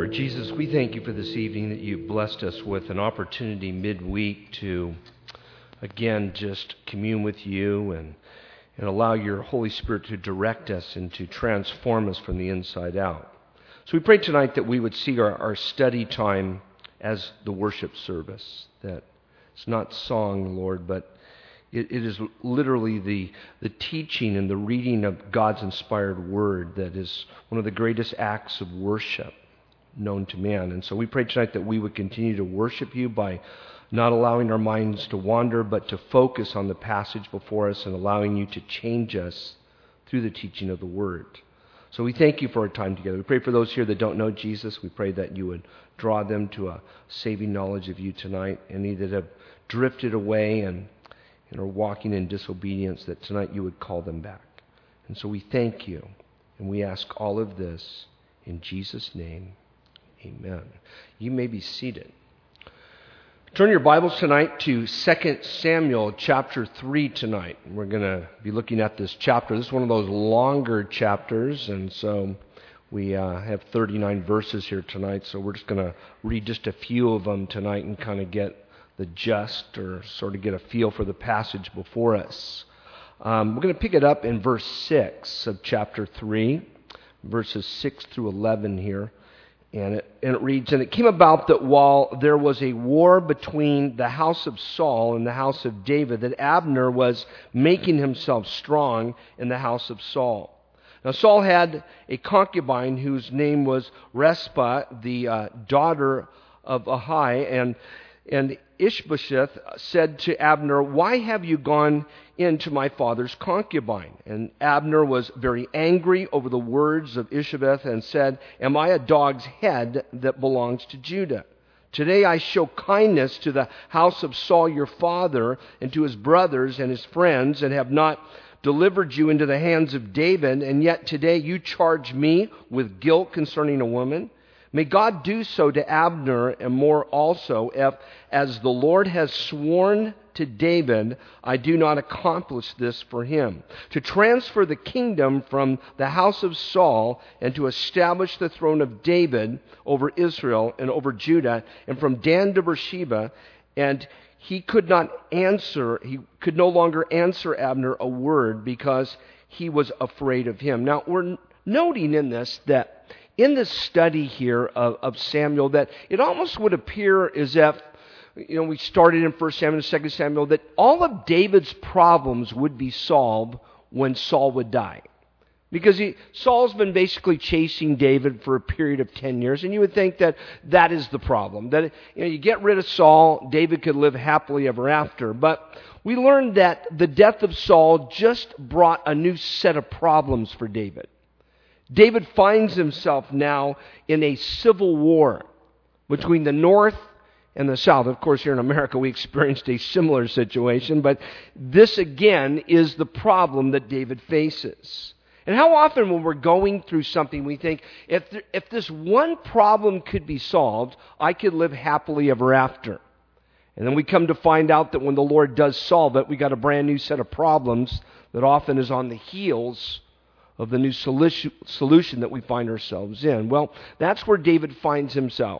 Lord Jesus, we thank you for this evening that you've blessed us with an opportunity midweek to, again, just commune with you and allow your Holy Spirit to direct us and to transform us from the inside out. So we pray tonight that we would see our study time as the worship service, that it's not song, Lord, but it is literally the teaching and the reading of God's inspired word that is one of the greatest acts of worship known to man. And so we pray tonight that we would continue to worship you by not allowing our minds to wander, but to focus on the passage before us and allowing you to change us through the teaching of the word. So we thank you for our time together. We pray for those here that don't know Jesus. We pray that you would draw them to a saving knowledge of you tonight. Any that have drifted away and are walking in disobedience, that tonight you would call them back. And so we thank you, and we ask all of this in Jesus' name. Amen. You may be seated. Turn your Bibles tonight to 2 Samuel chapter 3 tonight. We're going to be looking at this chapter. This is one of those longer chapters, and so we have 39 verses here tonight, so we're just going to read just a few of them tonight and kind of get the gist or sort of get a feel for the passage before us. We're going to pick it up in verse 6 of chapter 3, verses 6 through 11 here. And it reads, "And it came about that while there was a war between the house of Saul and the house of David, that Abner was making himself strong in the house of Saul. Now Saul had a concubine whose name was Rizpah, the daughter of Ahiah, and Ishbosheth said to Abner, 'Why have you gone into my father's concubine?' And Abner was very angry over the words of Ishbosheth and said, 'Am I a dog's head that belongs to Judah? Today I show kindness to the house of Saul your father and to his brothers and his friends, and have not delivered you into the hands of David, and yet today you charge me with guilt concerning a woman. May God do so to Abner and more also, if, as the Lord has sworn to David, I do not accomplish this for him, to transfer the kingdom from the house of Saul and to establish the throne of David over Israel and over Judah, and from Dan to Beersheba.' And he could no longer answer Abner a word, because he was afraid of him." Now we're noting in this that in this study here of Samuel, that it almost would appear as if, we started in 1 Samuel and 2 Samuel, that all of David's problems would be solved when Saul would die. Because Saul's been basically chasing David for a period of 10 years, and you would think that is the problem. That you get rid of Saul, David could live happily ever after. But we learned that the death of Saul just brought a new set of problems for David. David finds himself now in a civil war between the north and the south. Of course, here in America, we experienced a similar situation, but this again is the problem that David faces. And how often when we're going through something, we think, if this one problem could be solved, I could live happily ever after. And then we come to find out that when the Lord does solve it, we got a brand new set of problems that often is on the heels of the new solution that we find ourselves in. Well, that's where David finds himself.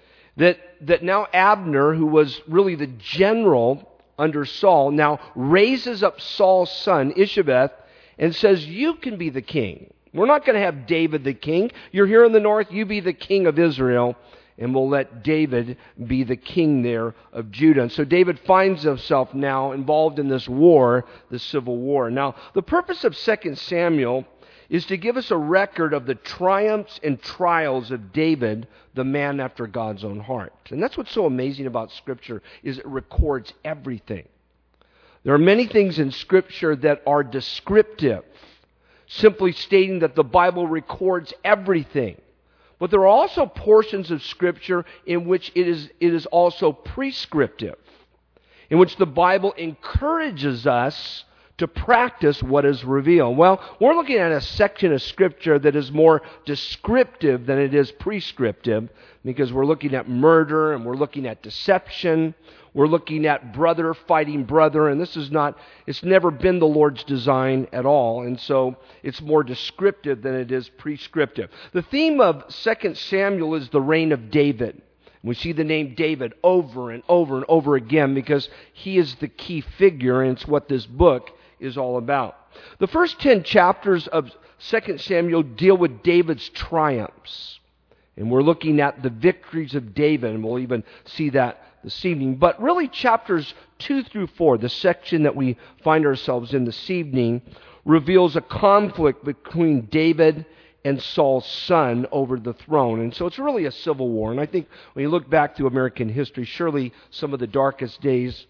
That now Abner, who was really the general under Saul, now raises up Saul's son, Ishbosheth, and says, "You can be the king. We're not going to have David the king. You're here in the north, you be the king of Israel, and we'll let David be the king there of Judah." And so David finds himself now involved in this war, the civil war. Now, the purpose of 2 Samuel is to give us a record of the triumphs and trials of David, the man after God's own heart. And that's what's so amazing about Scripture, is it records everything. There are many things in Scripture that are descriptive, simply stating that the Bible records everything. But there are also portions of Scripture in which it is also prescriptive, in which the Bible encourages us to practice what is revealed. Well, we're looking at a section of Scripture that is more descriptive than it is prescriptive, because we're looking at murder and we're looking at deception. We're looking at brother fighting brother, and it's never been the Lord's design at all, and so it's more descriptive than it is prescriptive. The theme of 2 Samuel is the reign of David. We see the name David over and over and over again because he is the key figure, and it's what this book is all about. The first 10 chapters of 2 Samuel deal with David's triumphs, and we're looking at the victories of David, and we'll even see that this evening. But really chapters 2 through 4, the section that we find ourselves in this evening, reveals a conflict between David and Saul's son over the throne. And so it's really a civil war. And I think when you look back to American history, surely some of the darkest days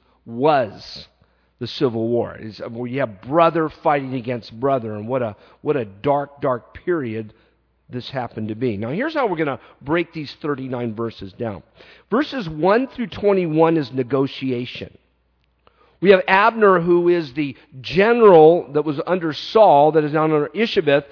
was the Civil War. It's where you have brother fighting against brother, and what a dark, dark period this happened to be. Now here's how we're going to break these 39 verses down. Verses 1 through 21 is negotiation. We have Abner, who is the general that was under Saul, that is now under Ishabeth,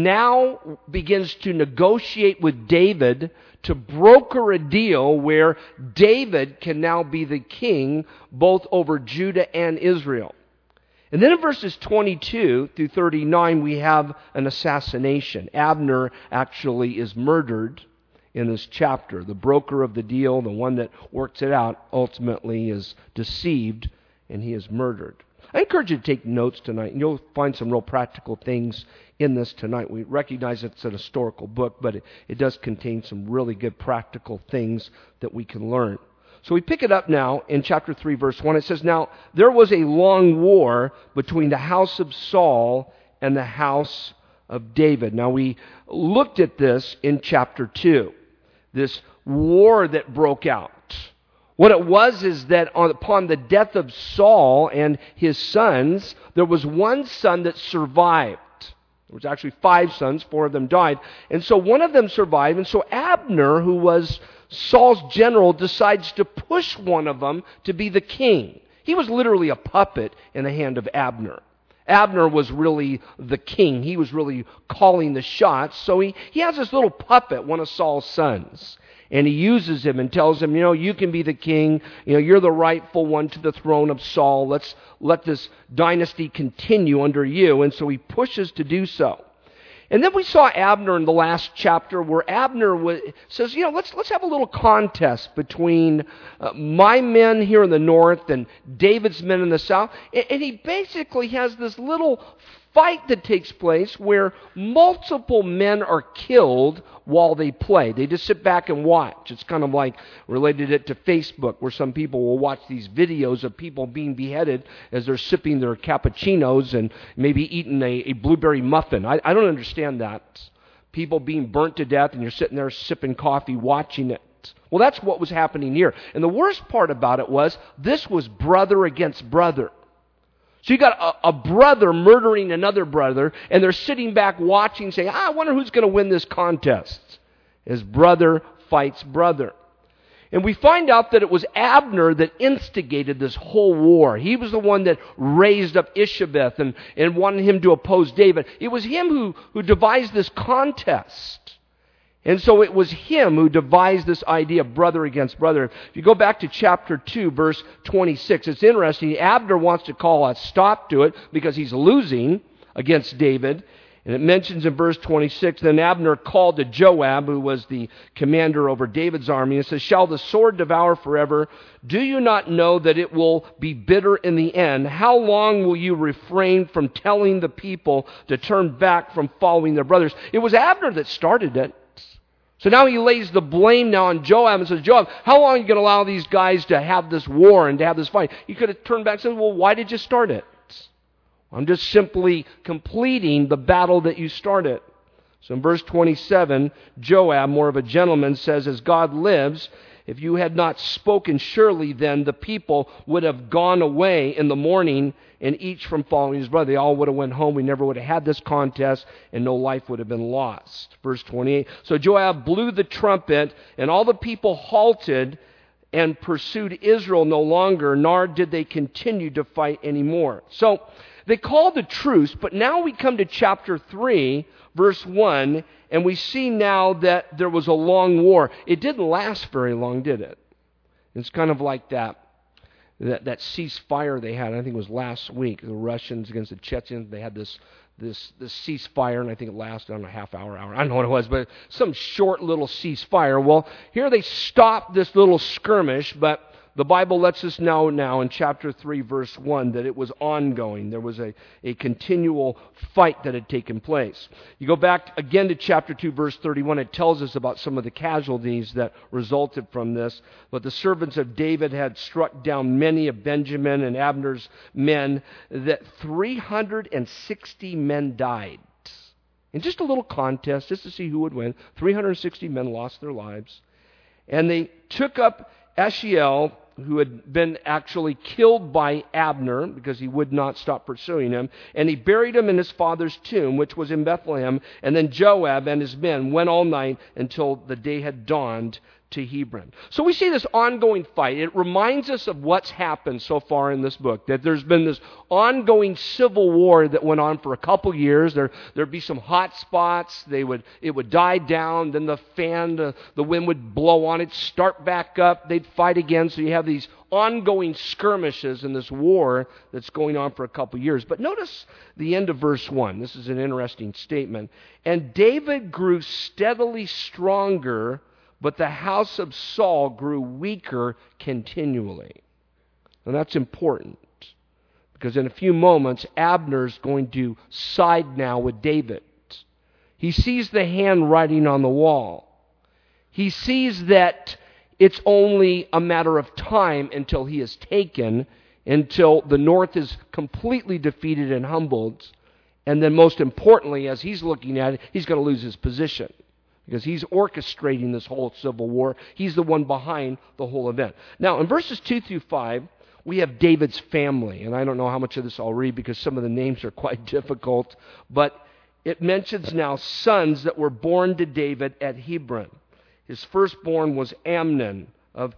now begins to negotiate with David to broker a deal where David can now be the king both over Judah and Israel. And then in verses 22 through 39, we have an assassination. Abner actually is murdered in this chapter. The broker of the deal, the one that works it out, ultimately is deceived, and he is murdered. I encourage you to take notes tonight, and you'll find some real practical things in this tonight. We recognize it's an historical book, but it does contain some really good practical things that we can learn. So we pick it up now in chapter 3, verse 1. It says, "Now there was a long war between the house of Saul and the house of David." Now we looked at this in chapter 2, this war that broke out. What it was is that upon the death of Saul and his sons, there was one son that survived. There was actually 5 sons, 4 of them died. And so one of them survived, and so Abner, who was Saul's general, decides to push one of them to be the king. He was literally a puppet in the hand of Abner. Abner was really the king. He was really calling the shots. So he has this little puppet, one of Saul's sons. And he uses him and tells him, you can be the king. You're the rightful one to the throne of Saul. Let's let this dynasty continue under you. And so he pushes to do so. And then we saw Abner in the last chapter, where Abner says, let's have a little contest between my men here in the north and David's men in the south. And he basically has this little fight that takes place where multiple men are killed while they play. They just sit back and watch. It's kind of like related it to Facebook, where some people will watch these videos of people being beheaded as they're sipping their cappuccinos and maybe eating a blueberry muffin. I don't understand that. People being burnt to death and you're sitting there sipping coffee watching it. Well, that's what was happening here. And the worst part about it was this was brother against brother. So you got a brother murdering another brother, and they're sitting back watching, saying, I wonder who's going to win this contest, as brother fights brother. And we find out that it was Abner that instigated this whole war. He was the one that raised up Ishabeth and wanted him to oppose David. It was him who devised this contest. And so it was him who devised this idea of brother against brother. If you go back to chapter 2, verse 26, it's interesting. Abner wants to call a stop to it because he's losing against David. And it mentions in verse 26, then Abner called to Joab, who was the commander over David's army, and says, shall the sword devour forever? Do you not know that it will be bitter in the end? How long will you refrain from telling the people to turn back from following their brothers? It was Abner that started it. So now he lays the blame now on Joab and says, Joab, how long are you going to allow these guys to have this war and to have this fight? He could have turned back and said, well, why did you start it? I'm just simply completing the battle that you started. So in verse 27, Joab, more of a gentleman, says, as God lives, if you had not spoken, surely then the people would have gone away in the morning, and each from following his brother. They all would have went home. We never would have had this contest, and no life would have been lost. Verse 28, so Joab blew the trumpet, and all the people halted and pursued Israel no longer, nor did they continue to fight anymore. So They called a truce, but now we come to chapter 3, verse 1, and we see now that there was a long war. It didn't last very long, did it? It's kind of like that ceasefire they had. I think it was last week. The Russians against the Chechens. They had this ceasefire, and I think it lasted, I don't know, half hour. I don't know what it was, but some short little ceasefire. Well, here they stopped this little skirmish, but the Bible lets us know now in chapter 3, verse 1, that it was ongoing. There was a continual fight that had taken place. You go back again to chapter 2, verse 31, it tells us about some of the casualties that resulted from this. But the servants of David had struck down many of Benjamin and Abner's men, that 360 men died. In just a little contest, just to see who would win, 360 men lost their lives. And they took up Ashiel, who had been actually killed by Abner because he would not stop pursuing him, and he buried him in his father's tomb, which was in Bethlehem. And then Joab and his men went all night until the day had dawned to Hebron. So we see this ongoing fight. It reminds us of what's happened so far in this book, that there's been this ongoing civil war that went on for a couple years. There'd be some hot spots. It would die down. Then the wind would blow on it, start back up. They'd fight again. So you have these ongoing skirmishes in this war that's going on for a couple years. But notice the end of verse 1. This is an interesting statement. And David grew steadily stronger, but the house of Saul grew weaker continually. And that's important, because in a few moments, Abner's going to side now with David. He sees the handwriting on the wall. He sees that it's only a matter of time until he is taken, until the north is completely defeated and humbled. And then most importantly, as he's looking at it, he's going to lose his position, because he's orchestrating this whole civil war. He's the one behind the whole event. Now, in verses 2 through 5, we have David's family. And I don't know how much of this I'll read because some of the names are quite difficult. But it mentions now sons that were born to David at Hebron. His firstborn was Amnon of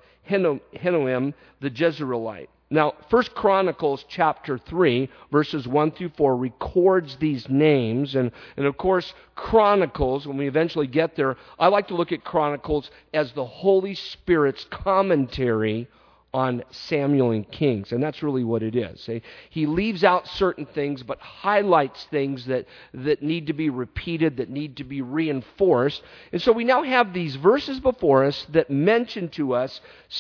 Henoam the Jezreelite. Now, 1 Chronicles chapter 3, verses 1 through 4 records these names. And of course, Chronicles, when we eventually get there, I like to look at Chronicles as the Holy Spirit's commentary on Samuel and Kings. And that's really what it is. He leaves out certain things, but highlights things that need to be repeated, that need to be reinforced. And so we now have these verses before us that mention to us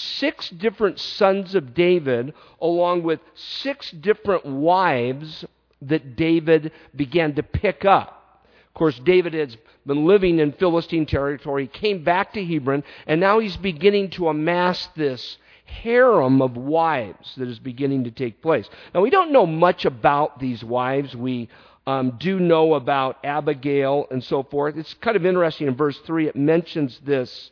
6 different sons of David, along with 6 different wives that David began to pick up. Of course, David has been living in Philistine territory, came back to Hebron, and now he's beginning to amass this harem of wives that is beginning to take place. Now, we don't know much about these wives. We do know about Abigail and so forth. It's kind of interesting. In verse 3, it mentions this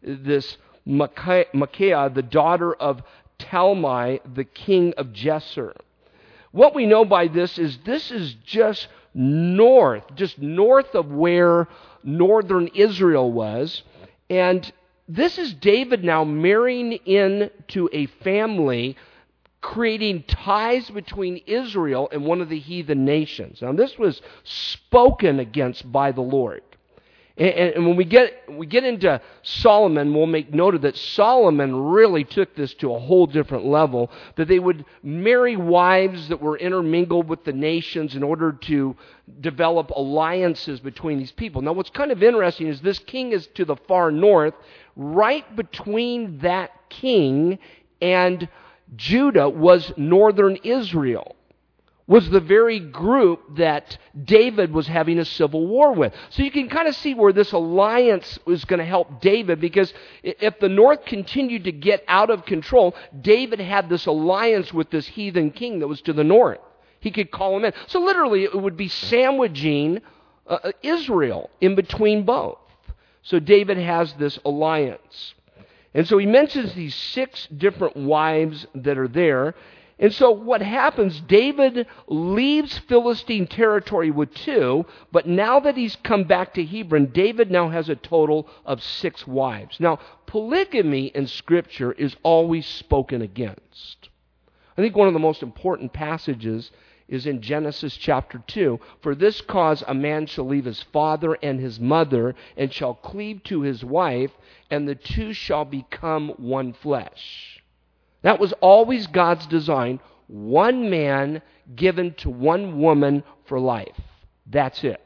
Micaiah, the daughter of Talmai, the king of Gesur. What we know by this is just north of where northern Israel was. And this is David now marrying into a family, creating ties between Israel and one of the heathen nations. Now, this was spoken against by the Lord. And when we get into Solomon, we'll make note of that Solomon really took this to a whole different level, that they would marry wives that were intermingled with the nations in order to develop alliances between these people. Now, what's kind of interesting is this king is to the far north. Right between that king and Judah was northern Israel, was the very group that David was having a civil war with. So you can kind of see where this alliance was going to help David, because if the north continued to get out of control, David had this alliance with this heathen king that was to the north. He could call him in. So literally it would be sandwiching Israel in between both. So David has this alliance. And so he mentions these 6 different wives that are there. And so what happens, David leaves Philistine territory with 2, but now that he's come back to Hebron, David now has a total of 6 wives. Now, polygamy in Scripture is always spoken against. I think one of the most important passages is in Genesis chapter 2. For this cause a man shall leave his father and his mother, and shall cleave to his wife, and the two shall become one flesh. That was always God's design. One man given to one woman for life. That's it.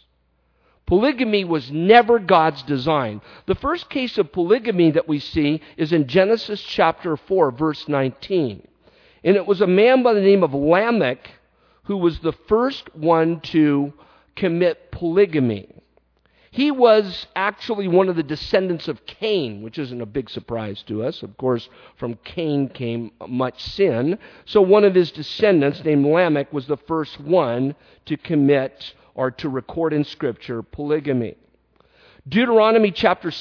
Polygamy was never God's design. The first case of polygamy that we see is in Genesis chapter 4, verse 19. And it was a man by the name of Lamech who was the first one to commit polygamy. He was actually one of the descendants of Cain, which isn't a big surprise to us. Of course, from Cain came much sin. So one of his descendants, named Lamech, was the first one to commit or to record in Scripture polygamy. Deuteronomy chapter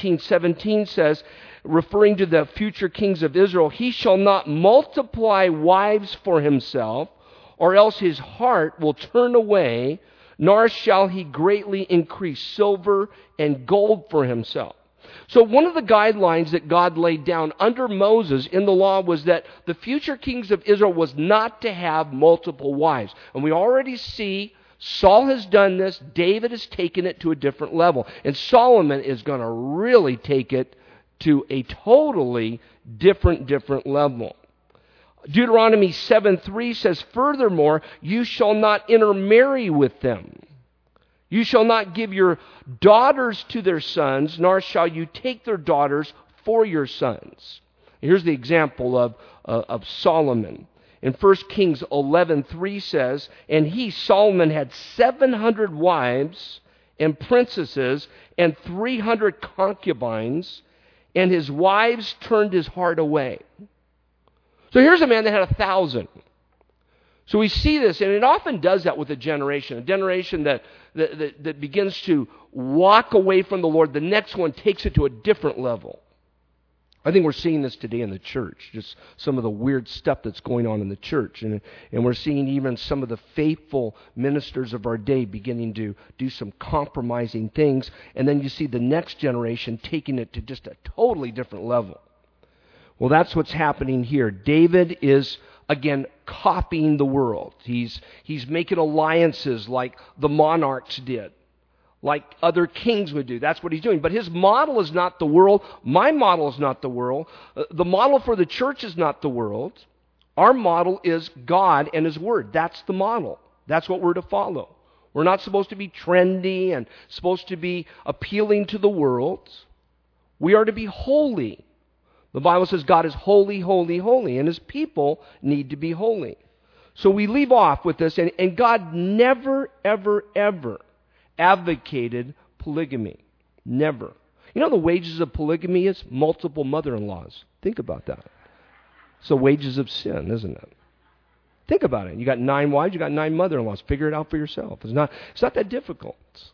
17 says, referring to the future kings of Israel, he shall not multiply wives for himself, or else his heart will turn away, nor shall he greatly increase silver and gold for himself. So one of the guidelines that God laid down under Moses in the law was that the future kings of Israel was not to have multiple wives. And we already see Saul has done this. David has taken it to a different level. And Solomon is going to really take it to a totally different level. Deuteronomy 7:3 says, furthermore, you shall not intermarry with them. You shall not give your daughters to their sons, nor shall you take their daughters for your sons. Here's the example of Solomon. In 1 Kings 11:3 says, and he, Solomon, had 700 wives and princesses and 300 concubines, and his wives turned his heart away. So here's a man that had 1,000. So we see this, and it often does that with a generation that begins to walk away from the Lord. The next one takes it to a different level. I think we're seeing this today in the church, just some of the weird stuff that's going on in the church. And we're seeing even some of the faithful ministers of our day beginning to do some compromising things. And then you see the next generation taking it to just a totally different level. Well, that's what's happening here. David is, again, copying the world. He's making alliances like the monarchs did, like other kings would do. That's what he's doing. But his model is not the world. My model is not the world. The model for the church is not the world. Our model is God and His Word. That's the model. That's what we're to follow. We're not supposed to be trendy and supposed to be appealing to the world. We are to be holy. The Bible says God is holy, holy, holy, and His people need to be holy. So we leave off with this, and God never, ever, ever advocated polygamy. Never. You know the wages of polygamy is multiple mother-in-laws. Think about that. It's the wages of sin, isn't it? Think about it. You got 9 wives, you got 9 mother-in-laws. Figure it out for yourself. It's not that difficult.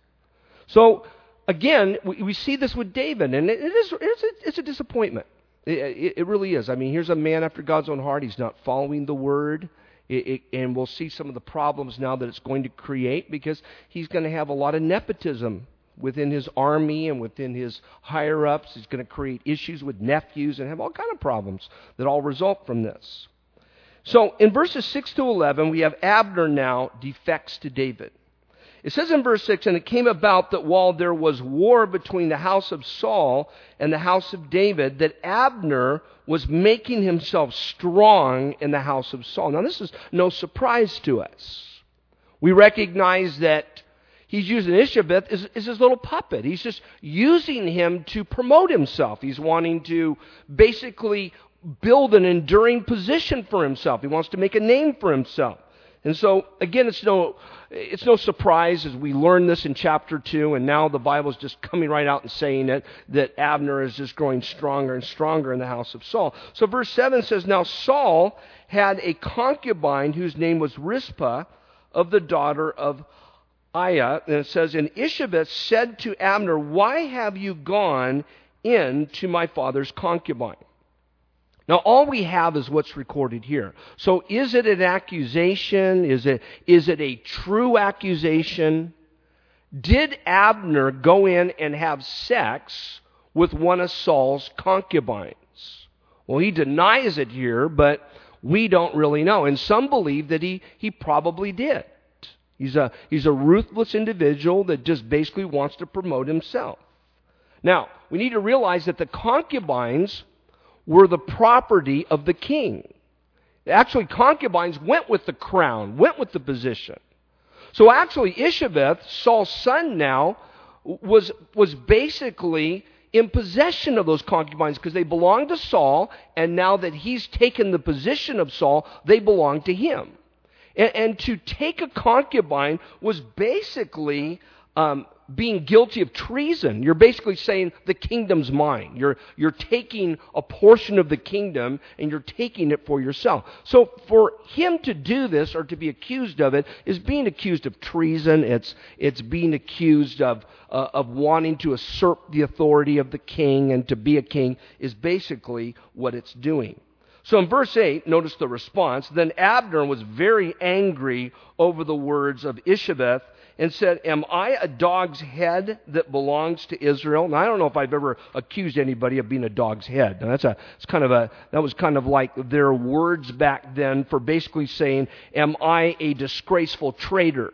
So, again, we see this with David, and it's a disappointment. It really is. I mean, here's a man after God's own heart. He's not following the Word. And we'll see some of the problems now that it's going to create, because he's going to have a lot of nepotism within his army and within his higher-ups. He's going to create issues with nephews and have all kinds of problems that all result from this. So in verses 6 to 11, we have Abner now defects to David. It says in verse 6, and it came about that while there was war between the house of Saul and the house of David, that Abner was making himself strong in the house of Saul. Now this is no surprise to us. We recognize that he's using Ishabeth as his little puppet. He's just using him to promote himself. He's wanting to basically build an enduring position for himself. He wants to make a name for himself. And so, again, it's no surprise as we learn this in chapter 2, and now the Bible is just coming right out and saying it, that Abner is just growing stronger and stronger in the house of Saul. So verse 7 says, now Saul had a concubine whose name was Rizpah, of the daughter of Aiah. And it says, and Ishabeth said to Abner, why have you gone in to my father's concubine? Now, all we have is what's recorded here. So is it an accusation? Is it a true accusation? Did Abner go in and have sex with one of Saul's concubines? Well, he denies it here, but We don't really know. And some believe that he probably did. He's a ruthless individual that just basically wants to promote himself. Now, we need to realize that the concubines were the property of the king. Actually, concubines went with the crown, went with the position. So actually, Ishabeth, Saul's son now, was basically in possession of those concubines because they belonged to Saul, and now that he's taken the position of Saul, they belong to him. And to take a concubine was basically being guilty of treason. You're basically saying the kingdom's mine. You're taking a portion of the kingdom and you're taking it for yourself. So for him to do this or to be accused of it is being accused of treason. It's being accused of wanting to usurp the authority of the king, and to be a king is basically what it's doing. So in verse 8, notice the response. Then Abner was very angry over the words of Ishabeth and said, "Am I a dog's head that belongs to Israel?" Now, I don't know if I've ever accused anybody of being a dog's head. Now, that was kind of like their words back then for basically saying, "Am I a disgraceful traitor?"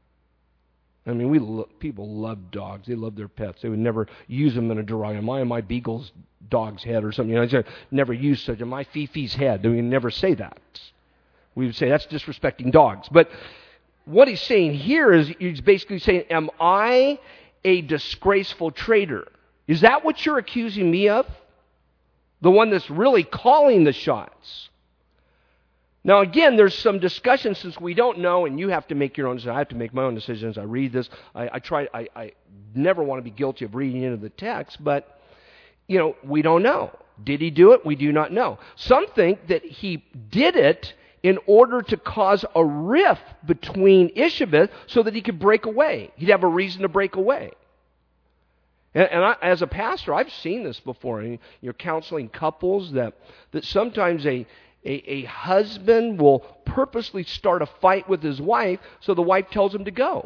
I mean, people love dogs. They love their pets. They would never use them in a derogatory. Am I Beagle's dog's head or something? They never use such. Am I Fifi's head? We never say that. We would say that's disrespecting dogs. But what he's saying here is he's basically saying, "Am I a disgraceful traitor?" Is that what you're accusing me of? The one that's really calling the shots. Now, again, there's some discussion since we don't know, and you have to make your own decision. I have to make my own decisions. I read this. I never want to be guilty of reading into the text, but, we don't know. Did he do it? We do not know. Some think that he did it in order to cause a rift between Ishabeth so that he could break away. He'd have a reason to break away. And as a pastor, I've seen this before. You're counseling couples that sometimes a husband will purposely start a fight with his wife so the wife tells him to go.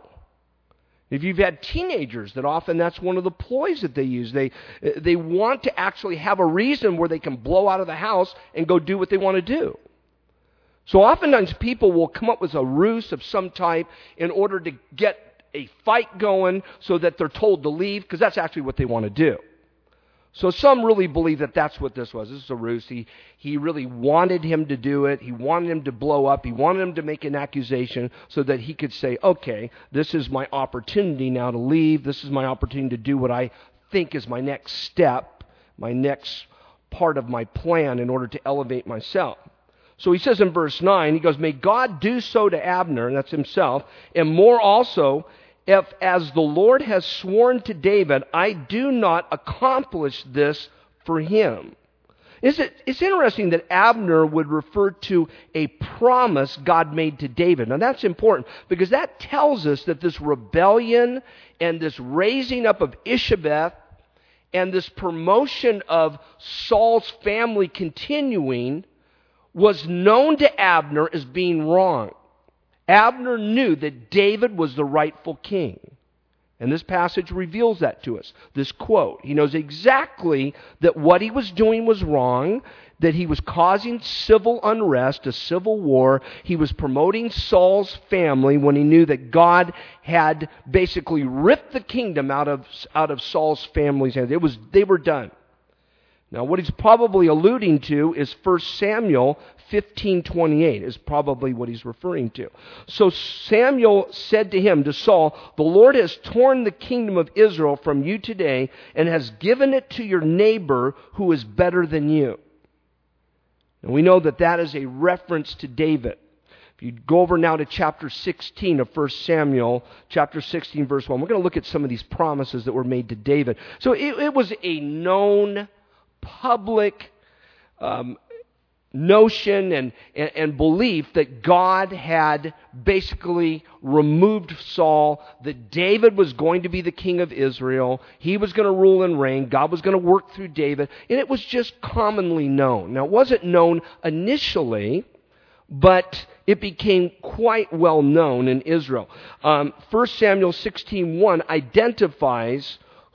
If you've had teenagers, that often that's one of the ploys that they use. They want to actually have a reason where they can blow out of the house and go do what they want to do. So oftentimes people will come up with a ruse of some type in order to get a fight going so that they're told to leave, because that's actually what they want to do. So some really believe that that's what this was. This is a ruse. He really wanted him to do it. He wanted him to blow up. He wanted him to make an accusation so that he could say, "Okay, this is my opportunity now to leave. This is my opportunity to do what I think is my next step, my next part of my plan in order to elevate myself." So he says in verse 9, he goes, "May God do so to Abner," and that's himself, "and more also, if as the Lord has sworn to David, I do not accomplish this for him." It's interesting that Abner would refer to a promise God made to David. Now that's important because that tells us that this rebellion and this raising up of Ishabeth and this promotion of Saul's family continuing was known to Abner as being wrong. Abner knew that David was the rightful king. And this passage reveals that to us. This quote. He knows exactly that what he was doing was wrong, that he was causing civil unrest, a civil war. He was promoting Saul's family when he knew that God had basically ripped the kingdom out of Saul's family's hands. They were done. Now, what he's probably alluding to is 1 Samuel 15:28 is probably what he's referring to. So Samuel said to him, to Saul, "The Lord has torn the kingdom of Israel from you today and has given it to your neighbor who is better than you." And we know that that is a reference to David. If you go over now to chapter 16 of 1 Samuel, chapter 16, verse 1, we're going to look at some of these promises that were made to David. So it was a known public notion and belief that God had basically removed Saul, that David was going to be the king of Israel. He was going to rule and reign. God was going to work through David. And it was just commonly known. Now, it wasn't known initially, but it became quite well known in Israel. 1 Samuel 16:1 identifies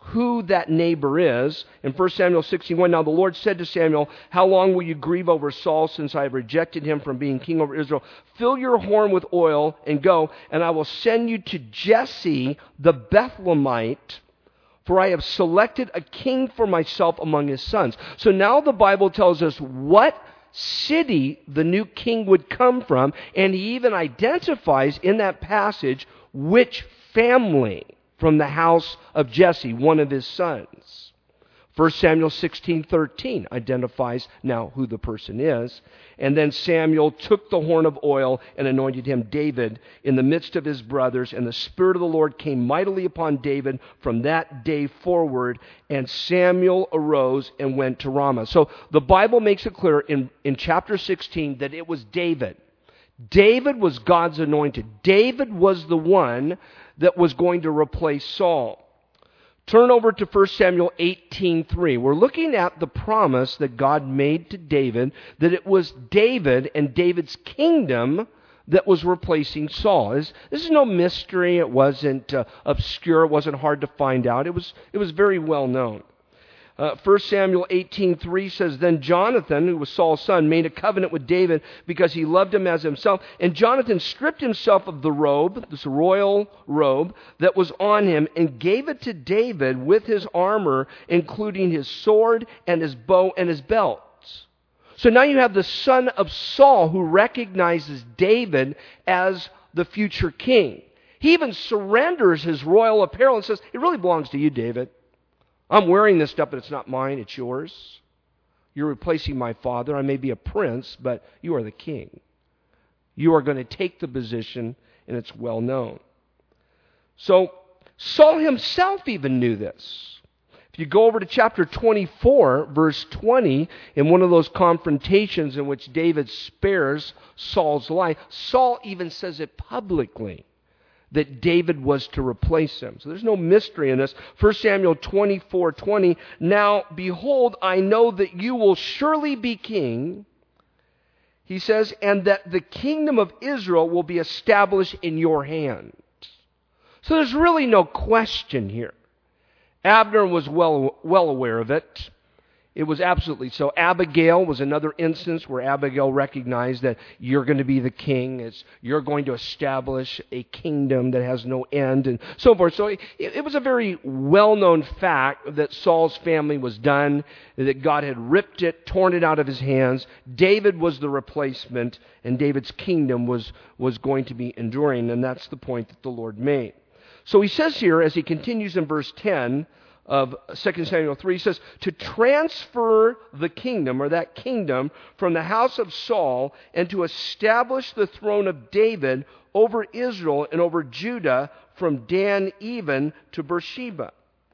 who that neighbor is. In 1 Samuel 16:1, now the Lord said to Samuel, how long will you grieve over Saul since I have rejected him from being king over Israel? Fill your horn with oil and go, and I will send you to Jesse the Bethlehemite, for I have selected a king for myself among his sons. So now the Bible tells us what city the new king would come from, and he even identifies in that passage which family from the house of Jesse, one of his sons. 1 Samuel 16:13 identifies now who the person is. And then Samuel took the horn of oil and anointed him David in the midst of his brothers. And the Spirit of the Lord came mightily upon David from that day forward. And Samuel arose and went to Ramah. So the Bible makes it clear in chapter 16 that it was David. David was God's anointed. David was the one that was going to replace Saul. Turn over to 1 Samuel 18:3. We're looking at the promise that God made to David, that it was David and David's kingdom that was replacing Saul. This is no mystery. It wasn't obscure. It wasn't hard to find out. It was very well known. 1 Samuel 18:3 says, then Jonathan, who was Saul's son, made a covenant with David because he loved him as himself. And Jonathan stripped himself of the robe, this royal robe that was on him, and gave it to David with his armor, including his sword and his bow and his belt. So now you have the son of Saul who recognizes David as the future king. He even surrenders his royal apparel and says, it really belongs to you, David. I'm wearing this stuff, but it's not mine, it's yours. You're replacing my father. I may be a prince, but you are the king. You are going to take the position, and it's well known. So Saul himself even knew this. If you go over to chapter 24, verse 20, in one of those confrontations in which David spares Saul's life, Saul even says it publicly, that David was to replace him. So there's no mystery in this. 1 Samuel 24:20, now behold, I know that you will surely be king, he says, and that the kingdom of Israel will be established in your hand. So there's really no question here. Abner was well aware of it. It was absolutely so. Abigail was another instance where Abigail recognized that you're going to be the king. You're going to establish a kingdom that has no end and so forth. So it was a very well-known fact that Saul's family was done, that God had ripped it, torn it out of his hands. David was the replacement, and David's kingdom was going to be enduring, and that's the point that the Lord made. So he says here, as he continues in verse 10, of 2 Samuel 3, he says, to transfer the kingdom, or that kingdom, from the house of Saul and to establish the throne of David over Israel and over Judah from Dan even to Beersheba.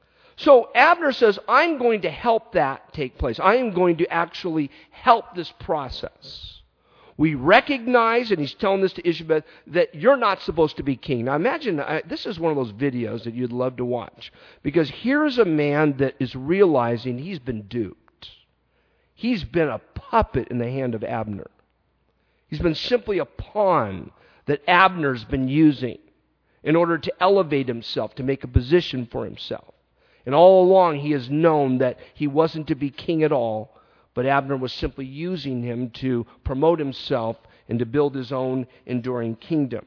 So Abner says, I'm going to help that take place. I am going to actually help this process. We recognize, and he's telling this to Ishbeth, that you're not supposed to be king. Now imagine, this is one of those videos that you'd love to watch. Because here's a man that is realizing he's been duped. He's been a puppet in the hand of Abner. He's been simply a pawn that Abner's been using in order to elevate himself, to make a position for himself. And all along he has known that he wasn't to be king at all, but Abner was simply using him to promote himself and to build his own enduring kingdom.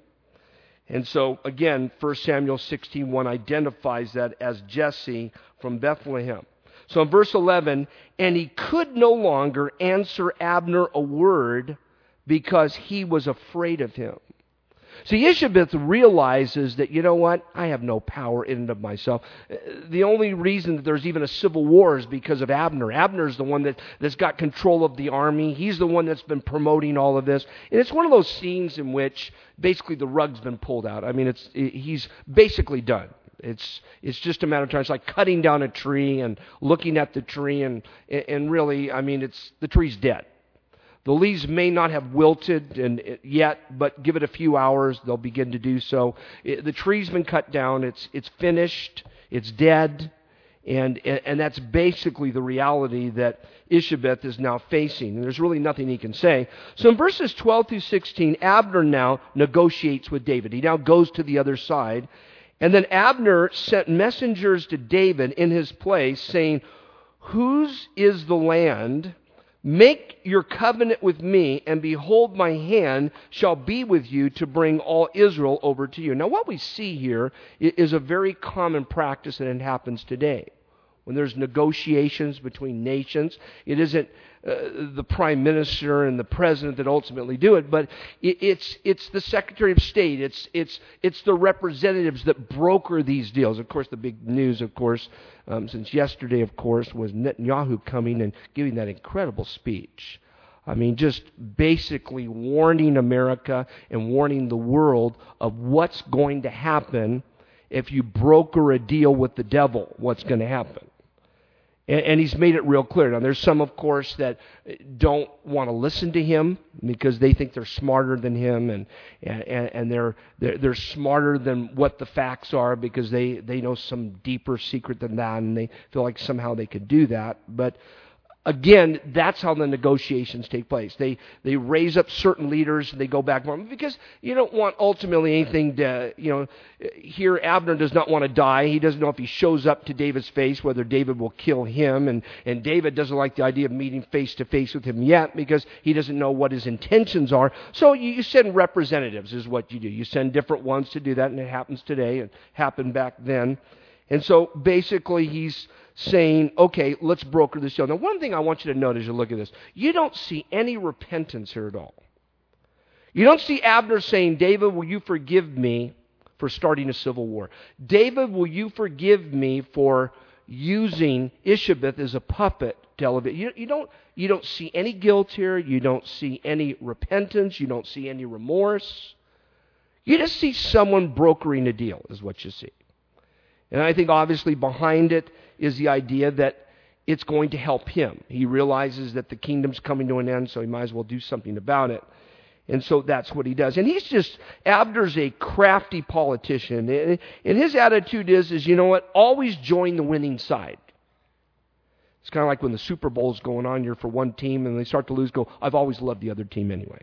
And so, again, 1 Samuel 16:1 identifies that as Jesse from Bethlehem. So in verse 11, and he could no longer answer Abner a word because he was afraid of him. See, Ishbeth realizes that, you know what, I have no power in and of myself. The only reason that there's even a civil war is because of Abner. Abner's the one that's got control of the army. He's the one that's been promoting all of this. And it's one of those scenes in which basically the rug's been pulled out. I mean, he's basically done. It's just a matter of time. It's like cutting down a tree and looking at the tree and really, I mean, the tree's dead. The leaves may not have wilted yet, but give it a few hours, they'll begin to do so. The tree's been cut down. It's finished. It's dead. And that's basically the reality that Ishbeth is now facing. And there's really nothing he can say. So in verses 12 through 16, Abner now negotiates with David. He now goes to the other side. And then Abner sent messengers to David in his place, saying, "Whose is the land? Make your covenant with me, and behold, my hand shall be with you to bring all Israel over to you." Now, what we see here is a very common practice, and it happens today. When there's negotiations between nations, it isn't the prime minister and the president that ultimately do it, but it's the Secretary of State, it's the representatives that broker these deals. Of course, the big news, of course, since yesterday, of course, was Netanyahu coming and giving that incredible speech. I mean, just basically warning America and warning the world of what's going to happen if you broker a deal with the devil, what's going to happen. And he's made it real clear. Now, there's some, of course, that don't want to listen to him because they think they're smarter than him, and they're smarter than what the facts are because they know some deeper secret than that, and they feel like somehow they could do that. But again, that's how the negotiations take place. They raise up certain leaders and they go back because you don't want ultimately anything to, here Abner does not want to die. He doesn't know if he shows up to David's face whether David will kill him, and David doesn't like the idea of meeting face to face with him yet because he doesn't know what his intentions are. So you send representatives is what you do. You send different ones to do that, and it happens today. It happened back then. And so basically he's saying, okay, let's broker this deal. Now, one thing I want you to note as you look at this, you don't see any repentance here at all. You don't see Abner saying, "David, will you forgive me for starting a civil war? David, will you forgive me for using Ishabeth as a puppet to elevate?" You don't see any guilt here. You don't see any repentance. You don't see any remorse. You just see someone brokering a deal is what you see. And I think obviously behind it is the idea that it's going to help him. He realizes that the kingdom's coming to an end, so he might as well do something about it. And so that's what he does. And Abner's a crafty politician. And his attitude is you know what? Always join the winning side. It's kind of like when the Super Bowl's going on, you're for one team, and they start to lose, go, "I've always loved the other team anyway."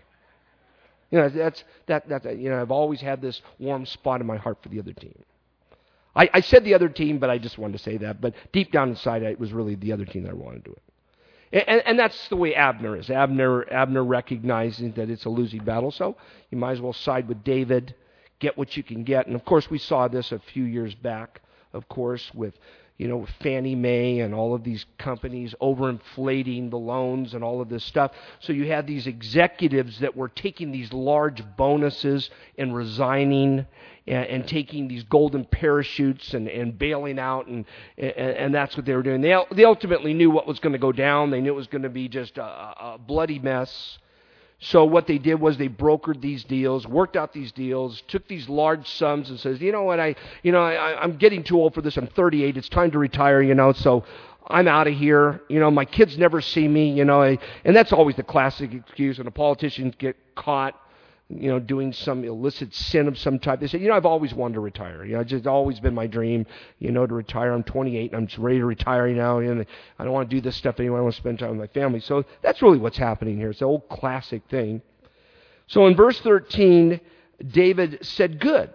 I've always had this warm spot in my heart for the other team. I said the other team, but I just wanted to say that. But deep down inside, it was really the other team that I wanted to do it. And that's the way Abner is. Abner recognizing that it's a losing battle, so you might as well side with David, get what you can get. And of course, we saw this a few years back, of course, with Fannie Mae and all of these companies overinflating the loans and all of this stuff. So you had these executives that were taking these large bonuses and resigning and taking these golden parachutes and bailing out, and that's what they were doing. They ultimately knew what was going to go down. They knew it was going to be just a bloody mess. So what they did was they brokered these deals, worked out these deals, took these large sums and says, "You know what, I'm getting too old for this. I'm 38. It's time to retire, so I'm out of here. My kids never see me, and that's always the classic excuse when the politicians get caught, doing some illicit sin of some type. They say, I've always wanted to retire. It's just always been my dream, to retire. I'm 28 and I'm just ready to retire now. And I don't want to do this stuff anymore. I want to spend time with my family. So that's really what's happening here. It's an old classic thing. So in verse 13, David said, "Good.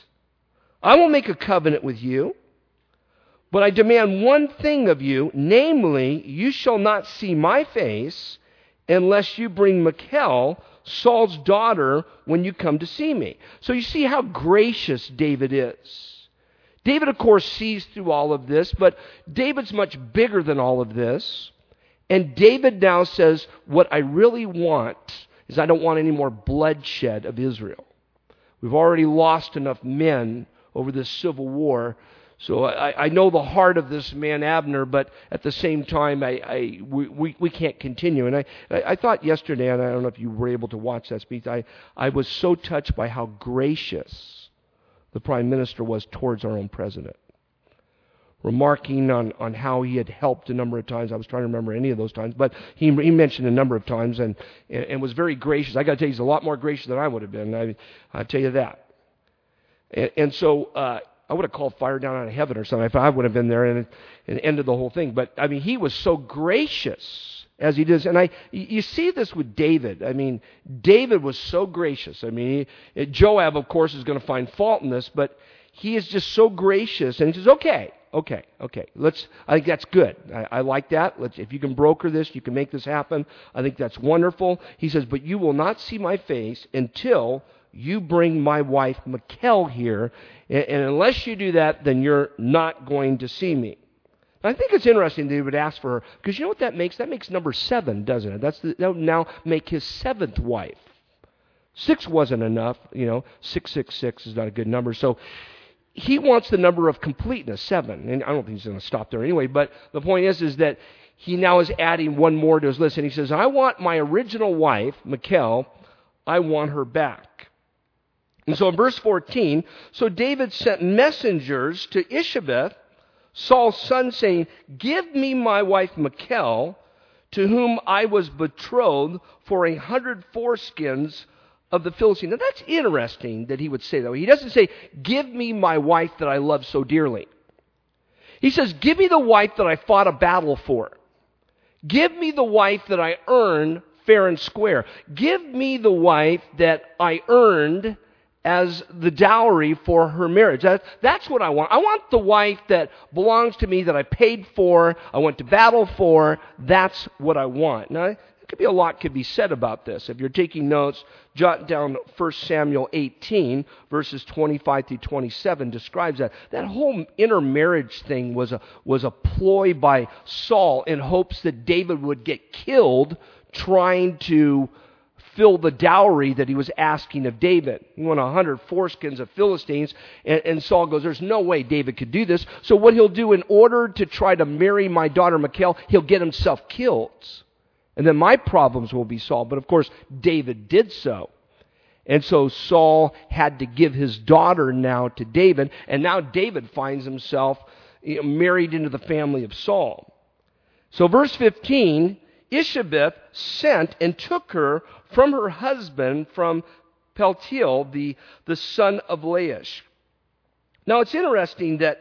I will make a covenant with you, but I demand one thing of you, namely, you shall not see my face unless you bring Michal, Saul's daughter, when you come to see me." So you see how gracious David is. David, of course, sees through all of this, but David's much bigger than all of this. And David now says, what I really want is I don't want any more bloodshed of Israel. We've already lost enough men over this civil war. So I know the heart of this man Abner, but at the same time, we can't continue. And I thought yesterday, and I don't know if you were able to watch that speech, I was so touched by how gracious the Prime Minister was towards our own President. Remarking on how he had helped a number of times. I was trying to remember any of those times, but he mentioned a number of times and was very gracious. I got to tell you, he's a lot more gracious than I would have been. I'll tell you that. And so I would have called fire down out of heaven or something if I would have been there and ended the whole thing. But he was so gracious as he does. And you see this with David. David was so gracious. Joab, of course, is going to find fault in this, but he is just so gracious, and he says, okay. I think that's good. I like that. If you can broker this, you can make this happen. I think that's wonderful. He says, but you will not see my face until you bring my wife Michal here, and unless you do that, then you're not going to see me. I think it's interesting that he would ask for her, because you know what that makes? That makes number 7, doesn't it? That would now make his 7th wife. 6 wasn't enough, 666 is not a good number. So he wants the number of completeness, 7. And I don't think he's going to stop there anyway, but the point is that he now is adding one more to his list. And he says, I want my original wife, Michal, I want her back. And so in verse 14, so David sent messengers to Ishabeth, Saul's son, saying, give me my wife Michal, to whom I was betrothed, for 100 foreskins of the Philistine. Now that's interesting that he would say that. He doesn't say, give me my wife that I love so dearly. He says, give me the wife that I fought a battle for. Give me the wife that I earned fair and square. Give me the wife that I earned as the dowry for her marriage. That's what I want. I want the wife that belongs to me, that I paid for, I went to battle for. That's what I want. Now, there could be a lot could be said about this. If you're taking notes, jot down 1 Samuel 18, verses 25 through 27 describes that. That whole intermarriage thing was a ploy by Saul in hopes that David would get killed trying to fill the dowry that he was asking of David. He wanted 100 foreskins of Philistines, and Saul goes, there's no way David could do this. So what he'll do in order to try to marry my daughter Michal, he'll get himself killed. And then my problems will be solved. But of course, David did so. And so Saul had to give his daughter now to David, and now David finds himself married into the family of Saul. So verse 15, Ishabeth sent and took her from her husband, from Paltiel, the son of Laish. Now it's interesting that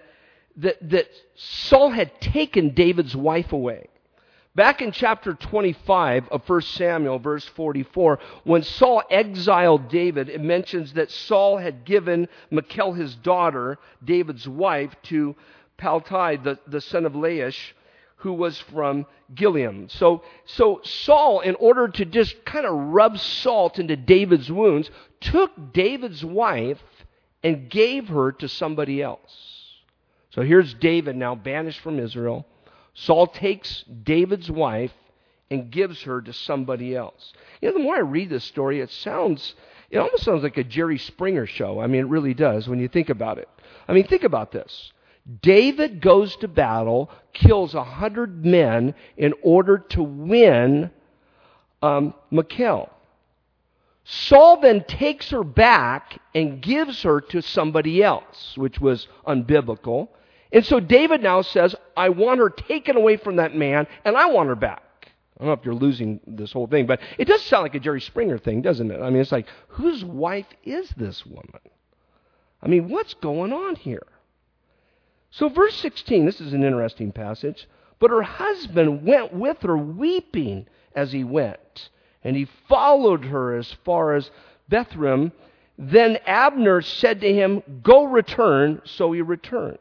Saul had taken David's wife away. Back in chapter 25 of 1 Samuel, verse 44, when Saul exiled David, it mentions that Saul had given Michal, his daughter, David's wife, to Paltai, the son of Laish, who was from Gilead. So Saul, in order to just kind of rub salt into David's wounds, took David's wife and gave her to somebody else. So here's David now banished from Israel. Saul takes David's wife and gives her to somebody else. The more I read this story, it almost sounds like a Jerry Springer show. I mean, it really does when you think about it. I mean, think about this. David goes to battle, kills 100 men in order to win Michal. Saul then takes her back and gives her to somebody else, which was unbiblical. And so David now says, I want her taken away from that man, and I want her back. I don't know if you're losing this whole thing, but it does sound like a Jerry Springer thing, doesn't it? I mean, it's like, whose wife is this woman? I mean, what's going on here? So verse 16, this is an interesting passage. But her husband went with her weeping as he went, and he followed her as far as Bethlehem. Then Abner said to him, go return. So he returned.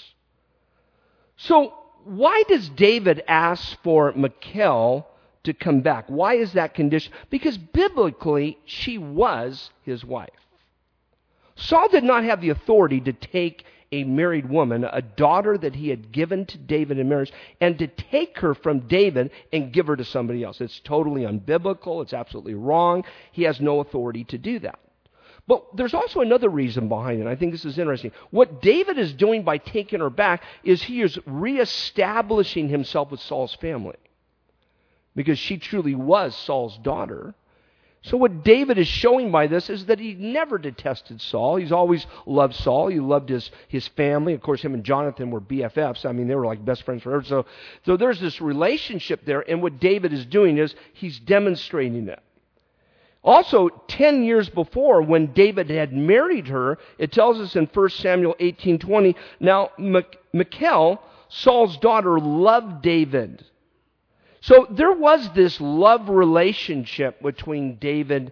So why does David ask for Michal to come back? Why is that condition? Because biblically, she was his wife. Saul did not have the authority to take a married woman, a daughter that he had given to David in marriage, and to take her from David and give her to somebody else. It's totally unbiblical. It's absolutely wrong. He has no authority to do that. But there's also another reason behind it. I think this is interesting. What David is doing by taking her back is he is reestablishing himself with Saul's family, because she truly was Saul's daughter. So what David is showing by this is that he never detested Saul. He's always loved Saul. He loved his family. Of course, him and Jonathan were BFFs. I mean, they were like best friends forever. So there's this relationship there, and what David is doing is he's demonstrating it. Also, 10 years before, when David had married her, it tells us in 1 Samuel 18:20, now Michal, Saul's daughter, loved David. So there was this love relationship between David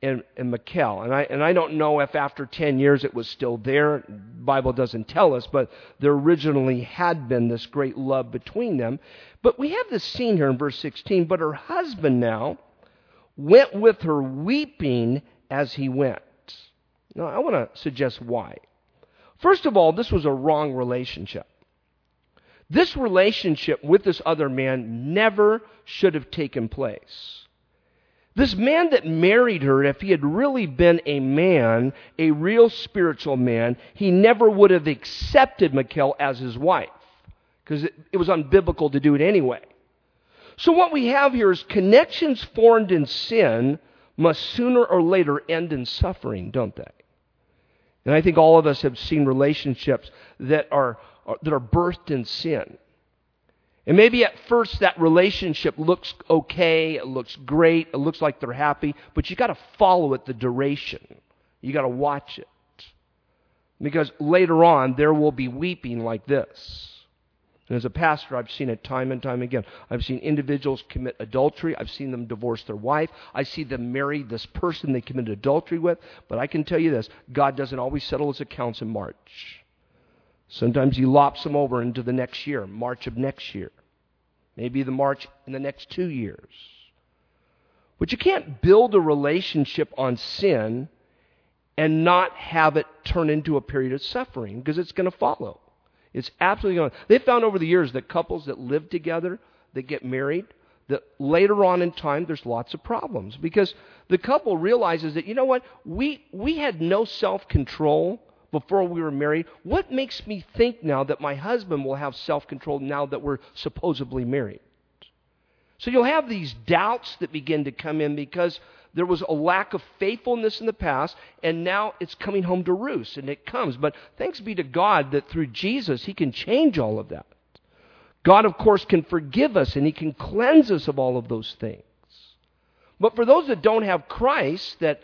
and Michal. And I don't know if after 10 years it was still there. The Bible doesn't tell us, but there originally had been this great love between them. But we have this scene here in verse 16. But her husband now went with her weeping as he went. Now, I want to suggest why. First of all, this was a wrong relationship. This relationship with this other man never should have taken place. This man that married her, if he had really been a man, a real spiritual man, he never would have accepted Michal as his wife, because it was unbiblical to do it anyway. So what we have here is connections formed in sin must sooner or later end in suffering, don't they? And I think all of us have seen relationships that are birthed in sin. And maybe at first that relationship looks okay, it looks great, it looks like they're happy, but you got to follow it the duration. You got to watch it. Because later on there will be weeping like this. And as a pastor, I've seen it time and time again. I've seen individuals commit adultery. I've seen them divorce their wife. I see them marry this person they committed adultery with. But I can tell you this, God doesn't always settle his accounts in March. Sometimes he lops them over into the next year, March of next year. Maybe the March in the next 2 years. But you can't build a relationship on sin and not have it turn into a period of suffering, because it's going to follow. It's absolutely going to. They've found over the years that couples that live together, that get married, that later on in time there's lots of problems. Because the couple realizes that, you know what, we had no self-control before we were married. What makes me think now that my husband will have self-control now that we're supposedly married? So you'll have these doubts that begin to come in because there was a lack of faithfulness in the past, and now it's coming home to roost, and it comes. But thanks be to God that through Jesus, he can change all of that. God, of course, can forgive us, and he can cleanse us of all of those things. But for those that don't have Christ, that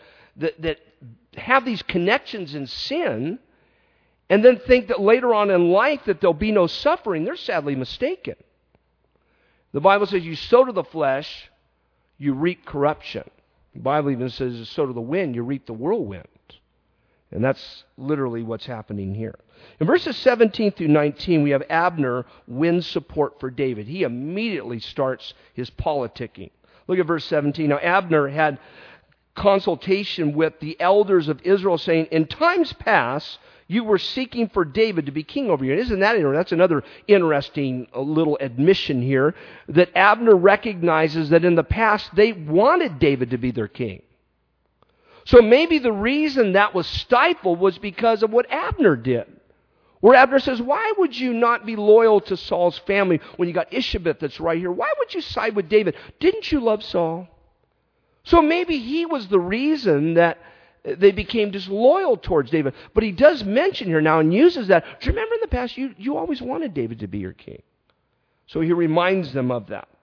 have these connections in sin, and then think that later on in life that there'll be no suffering, they're sadly mistaken. The Bible says you sow to the flesh, you reap corruption. The Bible even says you sow to the wind, you reap the whirlwind. And that's literally what's happening here. In verses 17 through 19, we have Abner wins support for David. He immediately starts his politicking. Look at verse 17. Now Abner had consultation with the elders of Israel, saying, in times past, you were seeking for David to be king over you. And isn't that interesting? That's another interesting little admission here, that Abner recognizes that in the past they wanted David to be their king. So maybe the reason that was stifled was because of what Abner did. Where Abner says, why would you not be loyal to Saul's family when you got Ishabeth that's right here? Why would you side with David? Didn't you love Saul? So maybe he was the reason that they became disloyal towards David. But he does mention here now and uses that. Do you remember in the past you always wanted David to be your king? So he reminds them of that.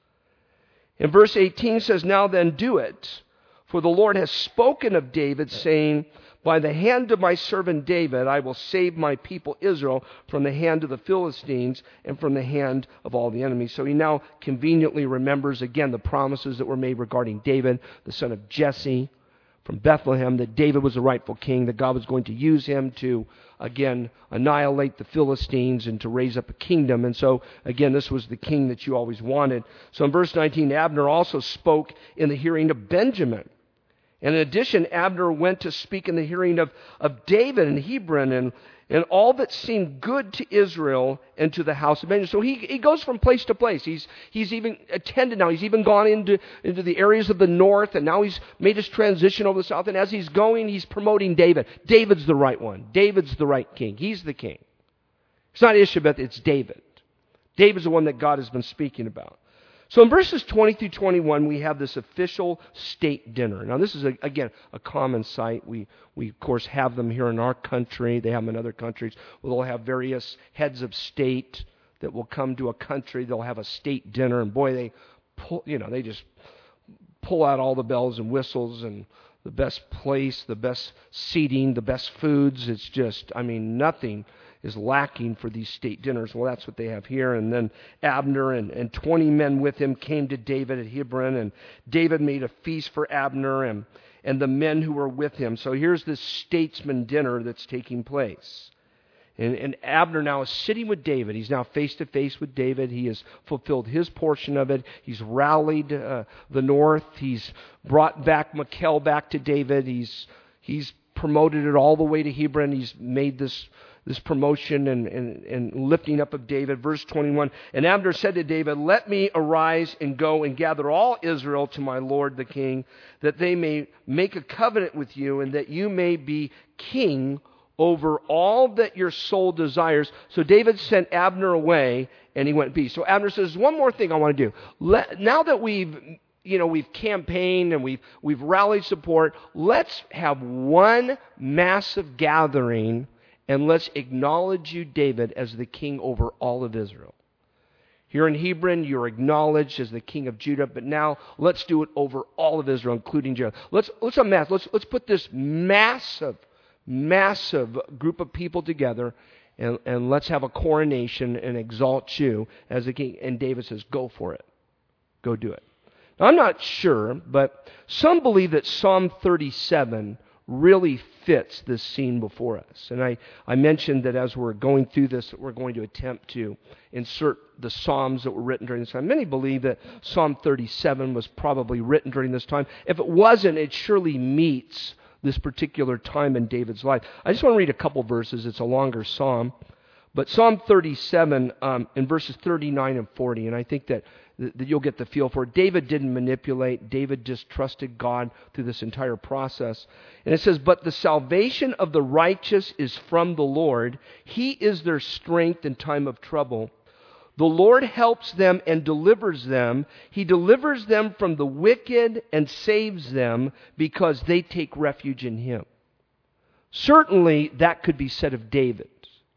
In verse 18 says, now then do it, for the Lord has spoken of David, saying, by the hand of my servant David I will save my people Israel from the hand of the Philistines and from the hand of all the enemies. So he now conveniently remembers again the promises that were made regarding David, the son of Jesse, from Bethlehem, that David was the rightful king, that God was going to use him to, again, annihilate the Philistines and to raise up a kingdom. And so, again, this was the king that you always wanted. So in verse 19, Abner also spoke in the hearing of Benjamin. And in addition, Abner went to speak in the hearing of David in Hebron and all that seemed good to Israel and to the house of Benjamin. So he goes from place to place. He's even attended now. He's even gone into the areas of the north, and now he's made his transition over the south. And as he's going, he's promoting David. David's the right one. David's the right king. He's the king. It's not Ishabeth, it's David. David's the one that God has been speaking about. So in verses 20 through 21, we have this official state dinner. Now this is, again, a common sight. We of course, have them here in our country. They have them in other countries. They'll have various heads of state that will come to a country. They'll have a state dinner. And boy, they just pull out all the bells and whistles and the best place, the best seating, the best foods. It's just, nothing is lacking for these state dinners. Well, that's what they have here. And then Abner and 20 men with him came to David at Hebron, and David made a feast for Abner. And and the men who were with him. So here's this statesman dinner that's taking place. And Abner now is sitting with David. He's now face to face with David. He has fulfilled his portion of it. He's rallied the north. He's brought back Michal back to David. He's promoted it all the way to Hebron. He's made this promotion and lifting up of David. Verse 21, and Abner said to David, let me arise and go and gather all Israel to my lord the king, that they may make a covenant with you, and that you may be king over all that your soul desires. So David sent Abner away, and he went in peace. So Abner says, one more thing I want to do. Now that we've campaigned and we've rallied support, let's have one massive gathering, and let's acknowledge you, David, as the king over all of Israel. Here in Hebron, you're acknowledged as the king of Judah, but now let's do it over all of Israel, including Judah. Let's put this massive group of people together, and let's have a coronation and exalt you as the king. And David says, go for it. Go do it. Now, I'm not sure, but some believe that Psalm 37 really fits this scene before us. And I mentioned that as we're going through this, we're going to attempt to insert the Psalms that were written during this time. Many believe that Psalm 37 was probably written during this time. If it wasn't, it surely meets this particular time in David's life. I just want to read a couple verses. It's a longer psalm. But Psalm 37 in verses 39 and 40, and I think that you'll get the feel for it. David didn't manipulate. David just trusted God through this entire process. And it says, but the salvation of the righteous is from the Lord. He is their strength in time of trouble. The Lord helps them and delivers them. He delivers them from the wicked and saves them because they take refuge in Him. Certainly, that could be said of David.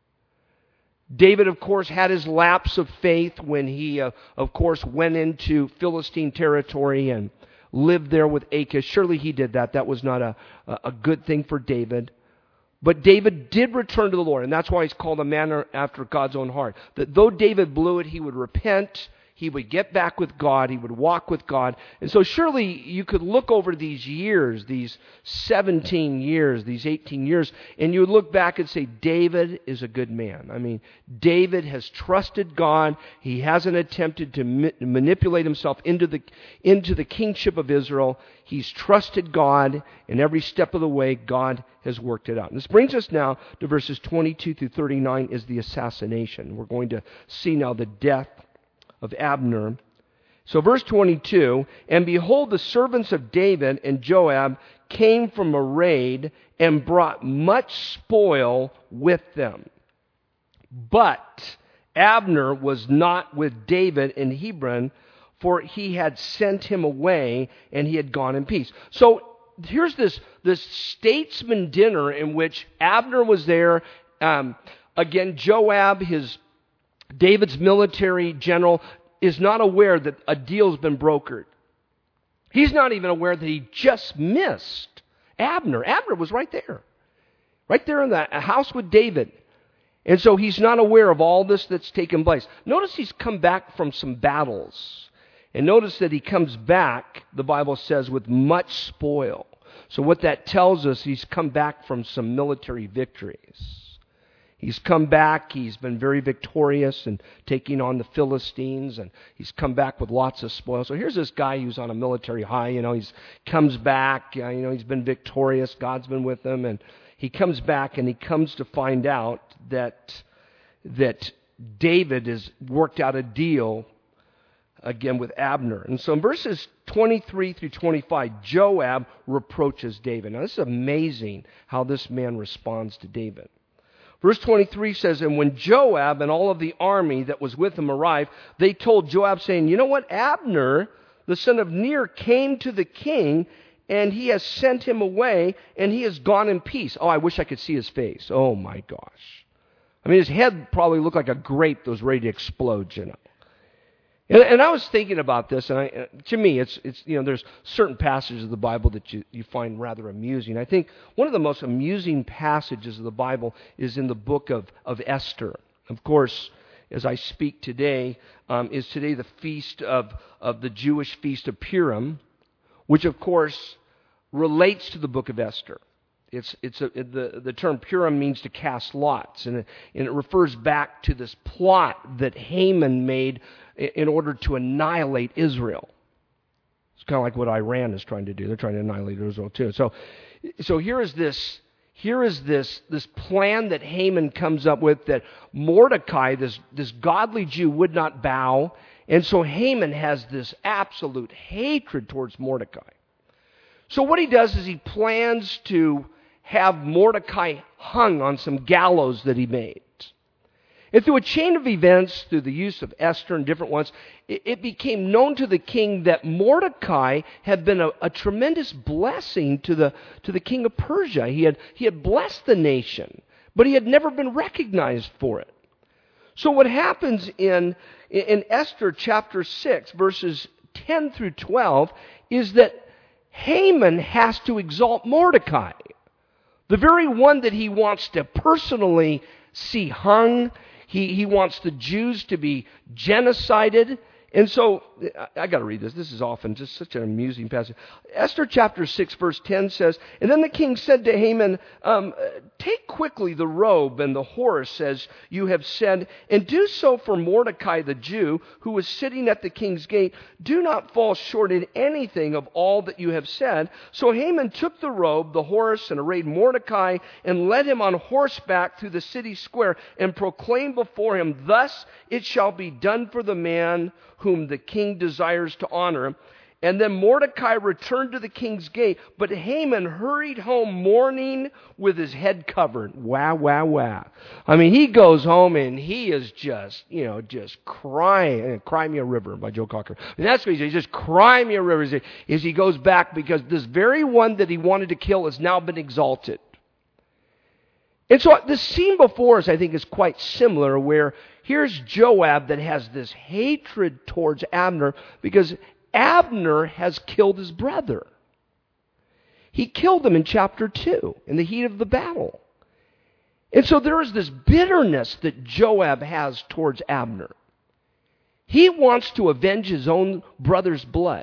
David, of course, had his lapse of faith when he, of course, went into Philistine territory and lived there with Achish. Surely he did that. That was not a good thing for David. But David did return to the Lord, and that's why he's called a man after God's own heart. That though David blew it, he would repent, he would get back with God, he would walk with God. And so surely you could look over these years, these 17 years, these 18 years, and you would look back and say, David is a good man. I mean, David has trusted God. He hasn't attempted to manipulate himself into the kingship of Israel. He's trusted God, and every step of the way, God has worked it out. And this brings us now to verses 22 through 39 is the assassination. We're going to see now the death of Abner. So verse 22, and behold, the servants of David and Joab came from a raid and brought much spoil with them. But Abner was not with David in Hebron, for he had sent him away, and he had gone in peace. So here's this statesman dinner in which Abner was there. Again, Joab, David's military general, is not aware that a deal's been brokered. He's not even aware that he just missed Abner. Abner was right there in the house with David. And so he's not aware of all this that's taken place. Notice he's come back from some battles. And notice that he comes back, the Bible says, with much spoil. So what that tells us, he's come back from some military victories. He's come back, he's been very victorious in taking on the Philistines, and he's come back with lots of spoil. So here's this guy who's on a military high, he's comes back, he's been victorious, God's been with him, and he comes back and he comes to find out that David has worked out a deal again with Abner. And so in verses 23 through 25, Joab reproaches David. Now this is amazing how this man responds to David. Verse 23 says, and when Joab and all of the army that was with him arrived, they told Joab, saying, you know what? Abner, the son of Ner, came to the king, and he has sent him away, and he has gone in peace. Oh, I wish I could see his face. Oh, my gosh. I mean, his head probably looked like a grape that was ready to explode, And I was thinking about this, and to me, it's there's certain passages of the Bible that you find rather amusing. I think one of the most amusing passages of the Bible is in the book of Esther. Of course, as I speak today, is today the feast of the Jewish feast of Purim, which of course relates to the book of Esther. The term Purim means to cast lots, and it refers back to this plot that Haman made in order to annihilate Israel. It's kind of like what Iran is trying to do. They're trying to annihilate Israel too. So here is this plan that Haman comes up with, that Mordecai, this godly Jew, would not bow, and so Haman has this absolute hatred towards Mordecai. So what he does is he plans to have Mordecai hung on some gallows that he made. And through a chain of events, through the use of Esther and different ones, it became known to the king that Mordecai had been a tremendous blessing to the king of Persia. He had blessed the nation, but he had never been recognized for it. So what happens in Esther chapter 6, verses 10 through 12, is that Haman has to exalt Mordecai, the very one that he wants to personally see hung. He wants the Jews to be genocided. And so, I got to read this. This is often just such an amusing passage. Esther chapter 6 verse 10 says, "And then the king said to Haman, take quickly the robe and the horse as you have said, and do so for Mordecai the Jew, who is sitting at the king's gate. Do not fall short in anything of all that you have said." So Haman took the robe, the horse, and arrayed Mordecai, and led him on horseback through the city square, and proclaimed before him, "Thus it shall be done for the man whom the king desires to honor." And then Mordecai returned to the king's gate, but Haman hurried home mourning with his head covered. Wow, wow, wow. I mean, he goes home and he is just crying. Cry Me a River by Joe Cocker. And that's what he's just crying me a river as he goes back, because this very one that he wanted to kill has now been exalted. And so the scene before us, I think, is quite similar, where here's Joab that has this hatred towards Abner because Abner has killed his brother. He killed him in chapter 2 in the heat of the battle. And so there is this bitterness that Joab has towards Abner. He wants to avenge his own brother's blood.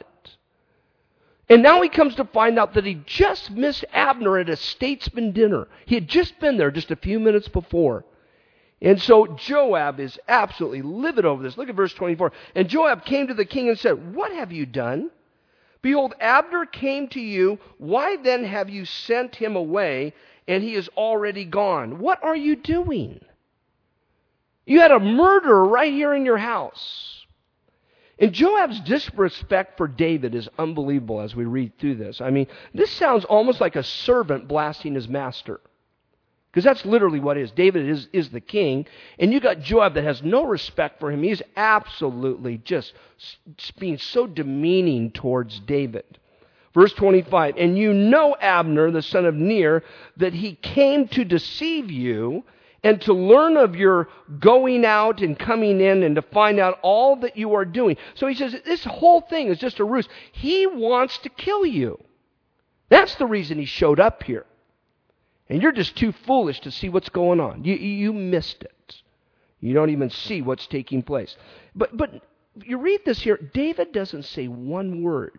And now he comes to find out that he just missed Abner at a statesman dinner. He had just been there just a few minutes before. And so Joab is absolutely livid over this. Look at verse 24. "And Joab came to the king and said, 'What have you done? Behold, Abner came to you. Why then have you sent him away, and he is already gone? What are you doing? You had a murderer right here in your house.'" And Joab's disrespect for David is unbelievable as we read through this. I mean, this sounds almost like a servant blasting his master. Because that's literally what it is. David is the king, and you got Joab that has no respect for him. He's absolutely just being so demeaning towards David. Verse 25, "And you know Abner, the son of Ner, that he came to deceive you, and to learn of your going out and coming in, and to find out all that you are doing." So he says, this whole thing is just a ruse. He wants to kill you. That's the reason he showed up here. And you're just too foolish to see what's going on. You missed it. You don't even see what's taking place. But you read this here, David doesn't say one word.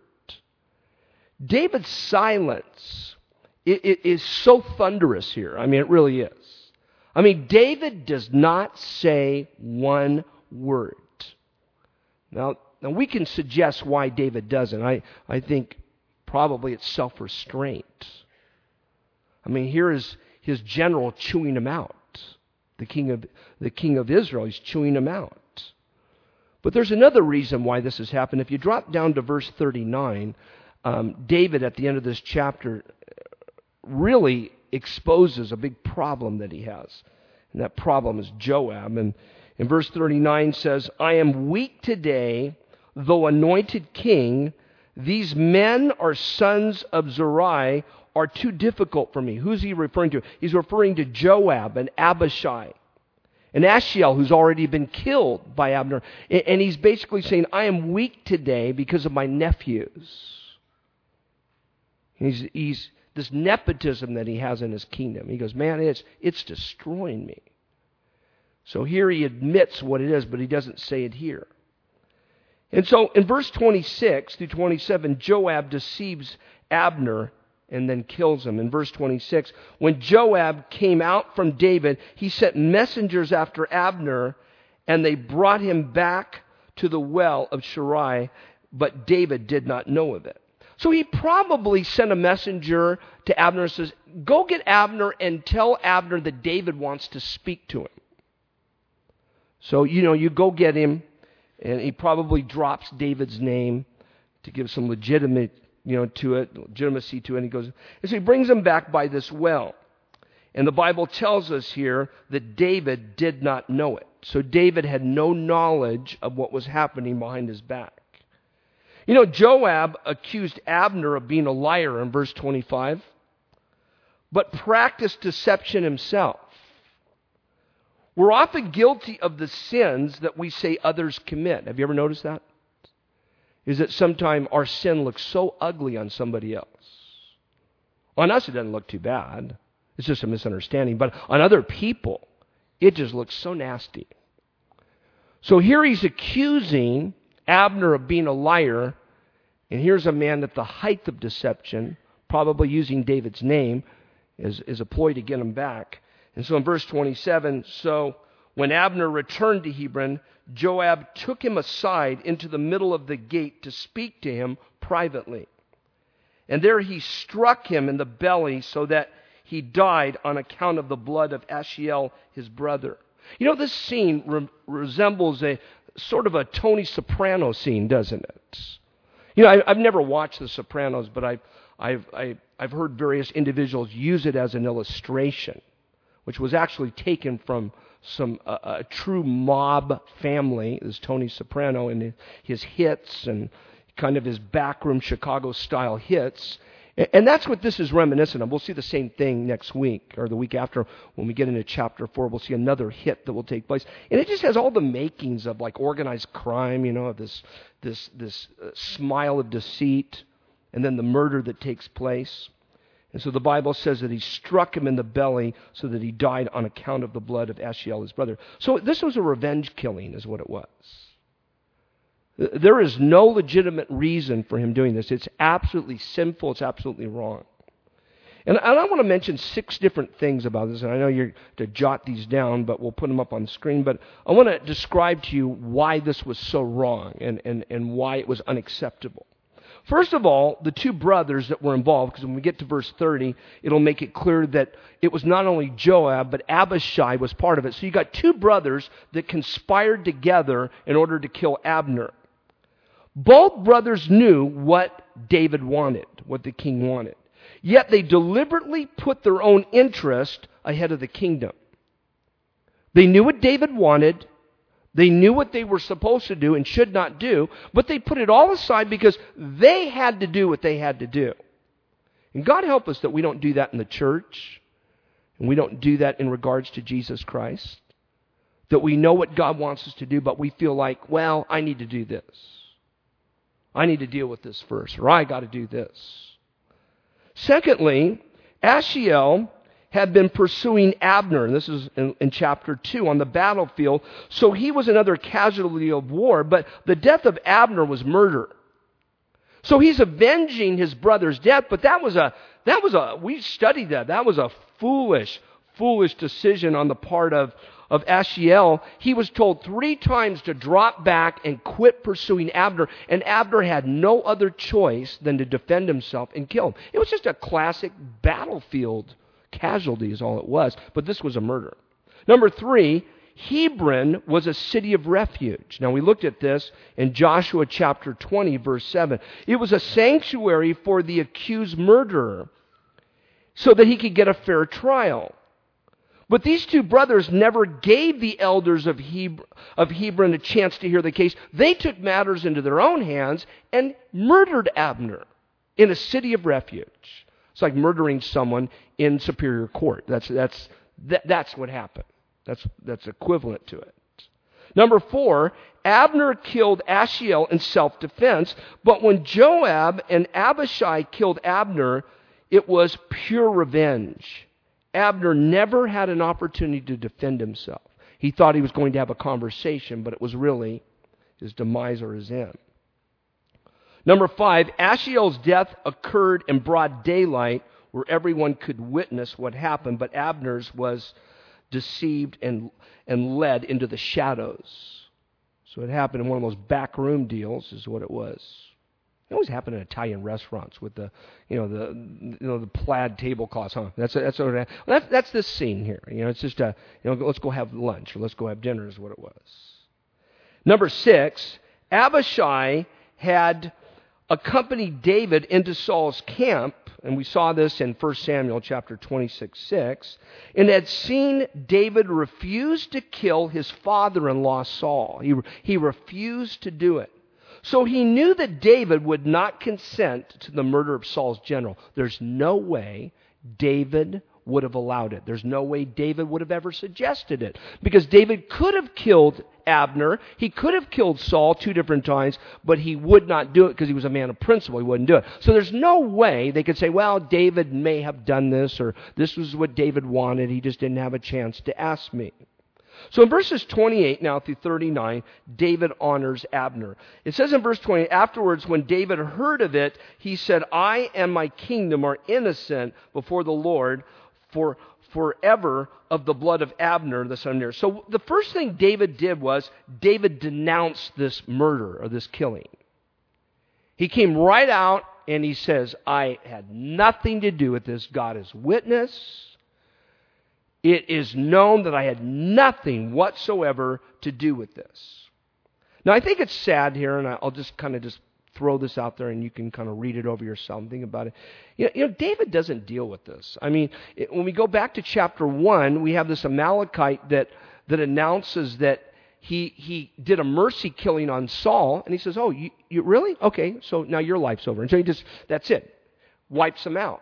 David's silence is so thunderous here. I mean, it really is. I mean, David does not say one word. Now we can suggest why David doesn't. I think probably it's self-restraint. I mean, here is his general chewing him out. The king of Israel, he's chewing him out. But there's another reason why this has happened. If you drop down to verse 39, David at the end of this chapter really exposes a big problem that he has. And that problem is Joab. And in verse 39 says, "I am weak today, though anointed king. These men are sons of Zeruiah, are too difficult for me." Who's he referring to? He's referring to Joab and Abishai and Ashiel, who's already been killed by Abner. And he's basically saying, I am weak today because of my nephews. He's this nepotism that he has in his kingdom. He goes, man, it's destroying me. So here he admits what it is, but he doesn't say it here. And so in verse 26 through 27, Joab deceives Abner and then kills him. In verse 26, when Joab came out from David, he sent messengers after Abner, and they brought him back to the well of Shirai, but David did not know of it. So he probably sent a messenger to Abner and says, go get Abner and tell Abner that David wants to speak to him. So, you go get him, and he probably drops David's name to give some legitimacy to it. And he goes, and so he brings him back by this well. And the Bible tells us here that David did not know it. So David had no knowledge of what was happening behind his back. Joab accused Abner of being a liar in verse 25, but practiced deception himself. We're often guilty of the sins that we say others commit. Have you ever noticed that? Is that sometimes our sin looks so ugly on somebody else. On us, it doesn't look too bad. It's just a misunderstanding. But on other people, it just looks so nasty. So here he's accusing Abner of being a liar, and here's a man at the height of deception, probably using David's name as a ploy to get him back. And so in verse 27, so when Abner returned to Hebron, Joab took him aside into the middle of the gate to speak to him privately. And there he struck him in the belly so that he died on account of the blood of Ashiel, his brother. This scene resembles a sort of a Tony Soprano scene, doesn't it? I've never watched The Sopranos, but I've heard various individuals use it as an illustration, which was actually taken from a true mob family, this Tony Soprano, and his hits and kind of his backroom Chicago-style hits. And that's what this is reminiscent of. We'll see the same thing next week or the week after when we get into chapter 4. We'll see another hit that will take place. And it just has all the makings of like organized crime, of this smile of deceit, and then the murder that takes place. And so the Bible says that he struck him in the belly so that he died on account of the blood of Ashiel, his brother. So this was a revenge killing is what it was. There is no legitimate reason for him doing this. It's absolutely sinful. It's absolutely wrong. And I want to mention 6 different things about this. And I know you're to jot these down, but we'll put them up on the screen. But I want to describe to you why this was so wrong and why it was unacceptable. First of all, the 2 brothers that were involved, because when we get to verse 30, it'll make it clear that it was not only Joab, but Abishai was part of it. So you got 2 brothers that conspired together in order to kill Abner. Both brothers knew what David wanted, what the king wanted. Yet they deliberately put their own interest ahead of the kingdom. They knew what David wanted. They knew what they were supposed to do and should not do, but they put it all aside because they had to do what they had to do. And God help us that we don't do that in the church, and we don't do that in regards to Jesus Christ. That we know what God wants us to do, but we feel like, well, I need to do this. I need to deal with this first, or I got to do this. Secondly, Ashiel had been pursuing Abner, and this is in chapter 2, on the battlefield. So he was another casualty of war, but the death of Abner was murder. So he's avenging his brother's death, but we studied that. That was a foolish decision on the part of Ashiel. He was told 3 times to drop back and quit pursuing Abner, and Abner had no other choice than to defend himself and kill him. It was just a classic battlefield casualty is all it was, but this was a murder. Number 3, Hebron was a city of refuge. Now we looked at this in Joshua chapter 20, verse 7. It was a sanctuary for the accused murderer so that he could get a fair trial. But these 2 brothers never gave the elders of Hebron a chance to hear the case. They took matters into their own hands and murdered Abner in a city of refuge. It's like murdering someone in superior court. That's what happened. That's equivalent to it. Number 4, Abner killed Ashiel in self-defense, but when Joab and Abishai killed Abner, it was pure revenge. Abner never had an opportunity to defend himself. He thought he was going to have a conversation, but it was really his demise or his end. Number 5, Ashiel's death occurred in broad daylight where everyone could witness what happened, but Abner's was deceived and led into the shadows. So it happened in one of those backroom deals is what it was. It always happened in Italian restaurants with the plaid tablecloths, huh? That's this scene here. It's just let's go have lunch or let's go have dinner is what it was. Number 6, Abishai had accompanied David into Saul's camp, and we saw this in 1 Samuel chapter 26:6, and had seen David refuse to kill his father-in-law Saul. He refused to do it. So he knew that David would not consent to the murder of Saul's general. There's no way David would have allowed it. There's no way David would have ever suggested it. Because David could have killed Abner. He could have killed Saul 2 different times, but he would not do it because he was a man of principle. He wouldn't do it. So there's no way they could say, well, David may have done this, or this was what David wanted. He just didn't have a chance to ask me. So in verses 28 now through 39, David honors Abner. It says in verse 20, afterwards when David heard of it, he said, I and my kingdom are innocent before the Lord forever of the blood of Abner, the son of Ner. So the first thing David did was David denounced this murder or this killing. He came right out and he says, I had nothing to do with this. God is witness. It is known that I had nothing whatsoever to do with this. Now I think it's sad here, and I'll just kind of throw this out there and you can kind of read it over yourself and think about it. David doesn't deal with this. I mean, when we go back to chapter 1, we have this Amalekite that announces that he did a mercy killing on Saul, and he says, oh, you really? Okay, so now your life's over. And so that's it. Wipes him out.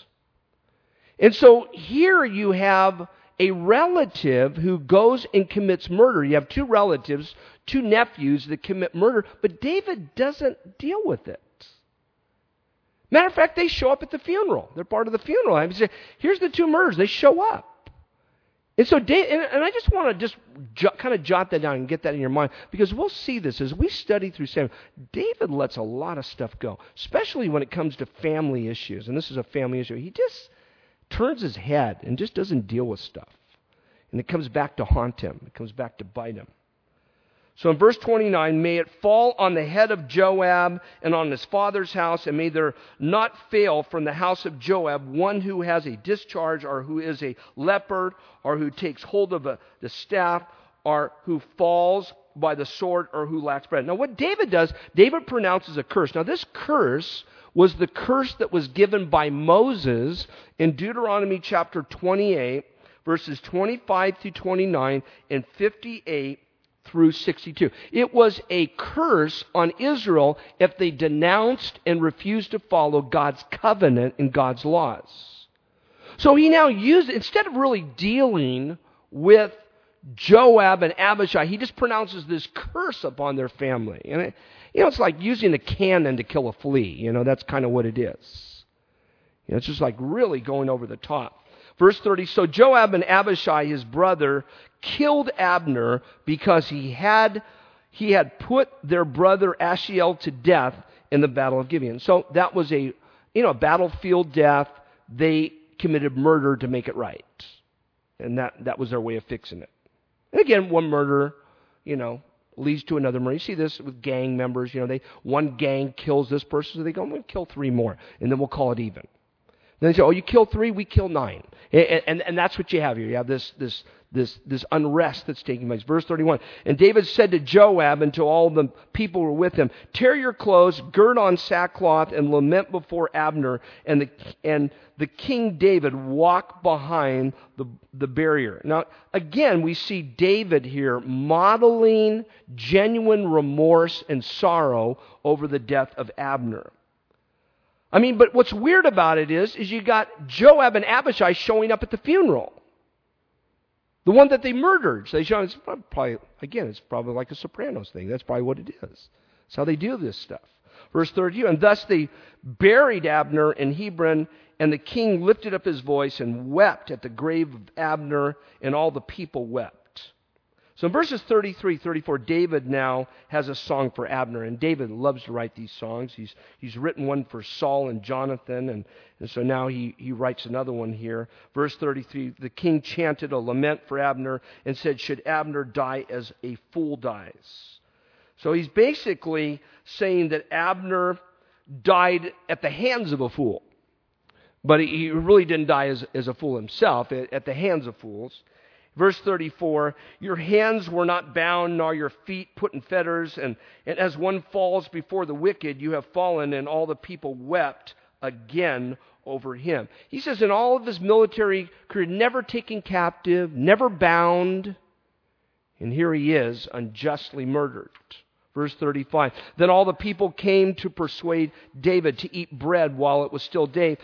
And so here you have a relative who goes and commits murder. You have 2 relatives, 2 nephews that commit murder, but David doesn't deal with it. Matter of fact, they show up at the funeral. They're part of the funeral. I mean, here's the 2 murders. They show up. And so, and I just want to kind of jot that down and get that in your mind, because we'll see this as we study through Samuel. David lets a lot of stuff go, especially when it comes to family issues. And this is a family issue. He just turns his head and just doesn't deal with stuff. And it comes back to haunt him. It comes back to bite him. So in verse 29, may it fall on the head of Joab and on his father's house, and may there not fail from the house of Joab one who has a discharge, or who is a leopard, or who takes hold of the staff, or who falls by the sword, or who lacks bread. Now what David does, David pronounces a curse. Now this curse was the curse that was given by Moses in Deuteronomy chapter 28, verses 25 through 29 and 58 through 62. It was a curse on Israel if they denounced and refused to follow God's covenant and God's laws. So he now instead of really dealing with Joab and Abishai, he just pronounces this curse upon their family. And it's like using a cannon to kill a flea. That's kind of what it is. It's just like really going over the top. Verse 30, so Joab and Abishai, his brother, killed Abner because he had put their brother Ashiel to death in the battle of Gibeon. So that was a battlefield death. They committed murder to make it right. And that was their way of fixing it. And again, one murder, leads to another murder. You see this with gang members. One gang kills this person, so they go, I'm going to kill 3 more, and then we'll call it even. Then they say, oh, you killed 3, we kill 9. And that's what you have here. You have this unrest that's taking place. Verse 31, and David said to Joab and to all the people who were with him, tear your clothes, gird on sackcloth, and lament before Abner. And the King David walked behind the barrier. Now, again, we see David here modeling genuine remorse and sorrow over the death of Abner. I mean, but what's weird about it is you got Joab and Abishai showing up at the funeral. The one that they murdered. So it's probably like a Sopranos thing. That's probably what it is. That's how they do this stuff. Verse 32, and thus they buried Abner in Hebron, and the king lifted up his voice and wept at the grave of Abner, and all the people wept. So in verses 33, 34, David now has a song for Abner, and David loves to write these songs. He's written one for Saul and Jonathan, and so now he writes another one here. Verse 33, the king chanted a lament for Abner and said, should Abner die as a fool dies? So he's basically saying that Abner died at the hands of a fool. But he really didn't die as a fool himself, at the hands of fools. Verse 34, your hands were not bound, nor your feet put in fetters, and as one falls before the wicked, you have fallen, and all the people wept again over him. He says in all of his military career, never taken captive, never bound, and here he is, unjustly murdered. Verse 35, then all the people came to persuade David to eat bread while it was still day.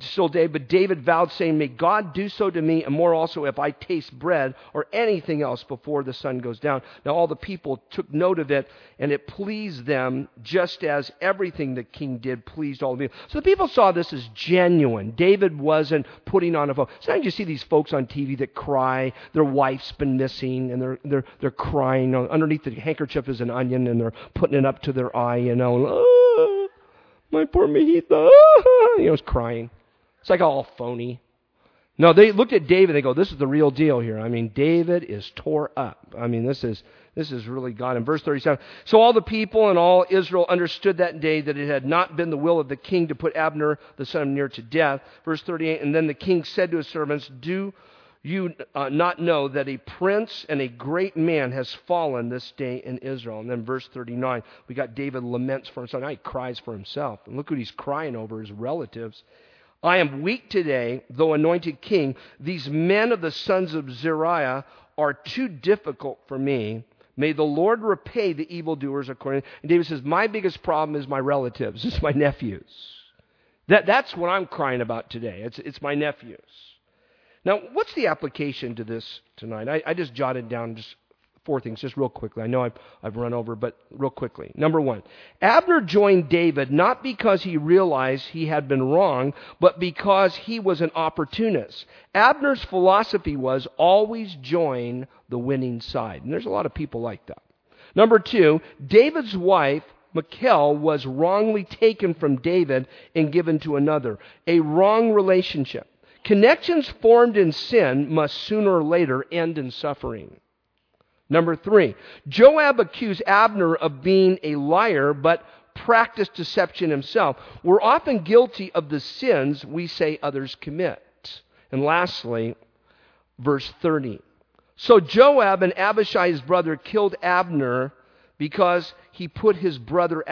But David vowed, saying, may God do so to me, and more also if I taste bread or anything else before the sun goes down. Now all the people took note of it, and it pleased them, just as everything the king did pleased all of them. So the people saw this as genuine. David wasn't putting on a vote. Sometimes you see these folks on TV that cry, their wife's been missing, and they're crying. Underneath the handkerchief is an onion, and they're putting it up to their eye, and, oh, my poor Mijita, it's crying. It's like all phony. No, they looked at David and they go, this is the real deal here. I mean, David is tore up. I mean, this is really God. In verse 37, so all the people and all Israel understood that day that it had not been the will of the king to put Abner, the son of Ner, to death. Verse 38, and then the king said to his servants, do you not know that a prince and a great man has fallen this day in Israel? And then verse 39, we got David laments for himself. Now he cries for himself. And look what he's crying over, his relatives. I am weak today, though anointed king. These men of the sons of Zeruiah are too difficult for me. May the Lord repay the evildoers according. And David says, my biggest problem is my relatives. It's my nephews. That's what I'm crying about today. It's my nephews. Now, what's the application to this tonight? I just jotted down just 4 things, just real quickly. I know I've run over, but real quickly. Number 1, Abner joined David not because he realized he had been wrong, but because he was an opportunist. Abner's philosophy was always join the winning side. And there's a lot of people like that. Number 2, David's wife, Michal, was wrongly taken from David and given to another. A wrong relationship. Connections formed in sin must sooner or later end in suffering. Number 3, Joab accused Abner of being a liar, but practiced deception himself. We're often guilty of the sins we say others commit. And lastly, verse 30. So Joab and Abishai, his brother, killed Abner because he put his brother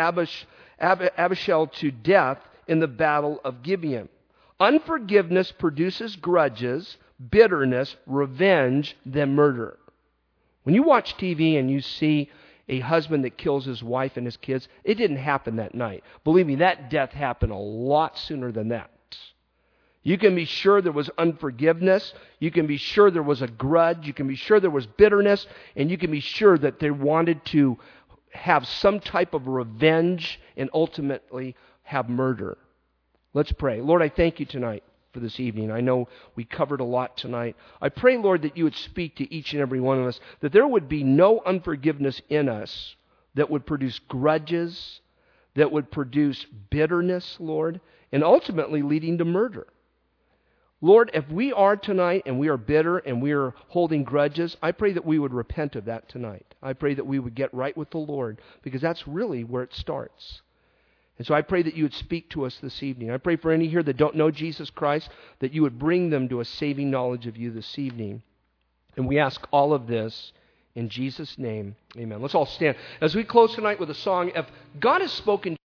Abishai to death in the battle of Gibeon. Unforgiveness produces grudges, bitterness, revenge, then murder. When you watch TV and you see a husband that kills his wife and his kids, it didn't happen that night. Believe me, that death happened a lot sooner than that. You can be sure there was unforgiveness. You can be sure there was a grudge. You can be sure there was bitterness. And you can be sure that they wanted to have some type of revenge and ultimately have murder. Let's pray. Lord, I thank you tonight for this evening. I know we covered a lot tonight. I pray, Lord, that you would speak to each and every one of us, that there would be no unforgiveness in us that would produce grudges, that would produce bitterness, Lord, and ultimately leading to murder. Lord, if we are tonight and we are bitter and we are holding grudges, I pray that we would repent of that tonight. I pray that we would get right with the Lord, because that's really where it starts. And so I pray that you would speak to us this evening. I pray for any here that don't know Jesus Christ, that you would bring them to a saving knowledge of you this evening. And we ask all of this in Jesus' name. Amen. Let's all stand. As we close tonight with a song, if God has spoken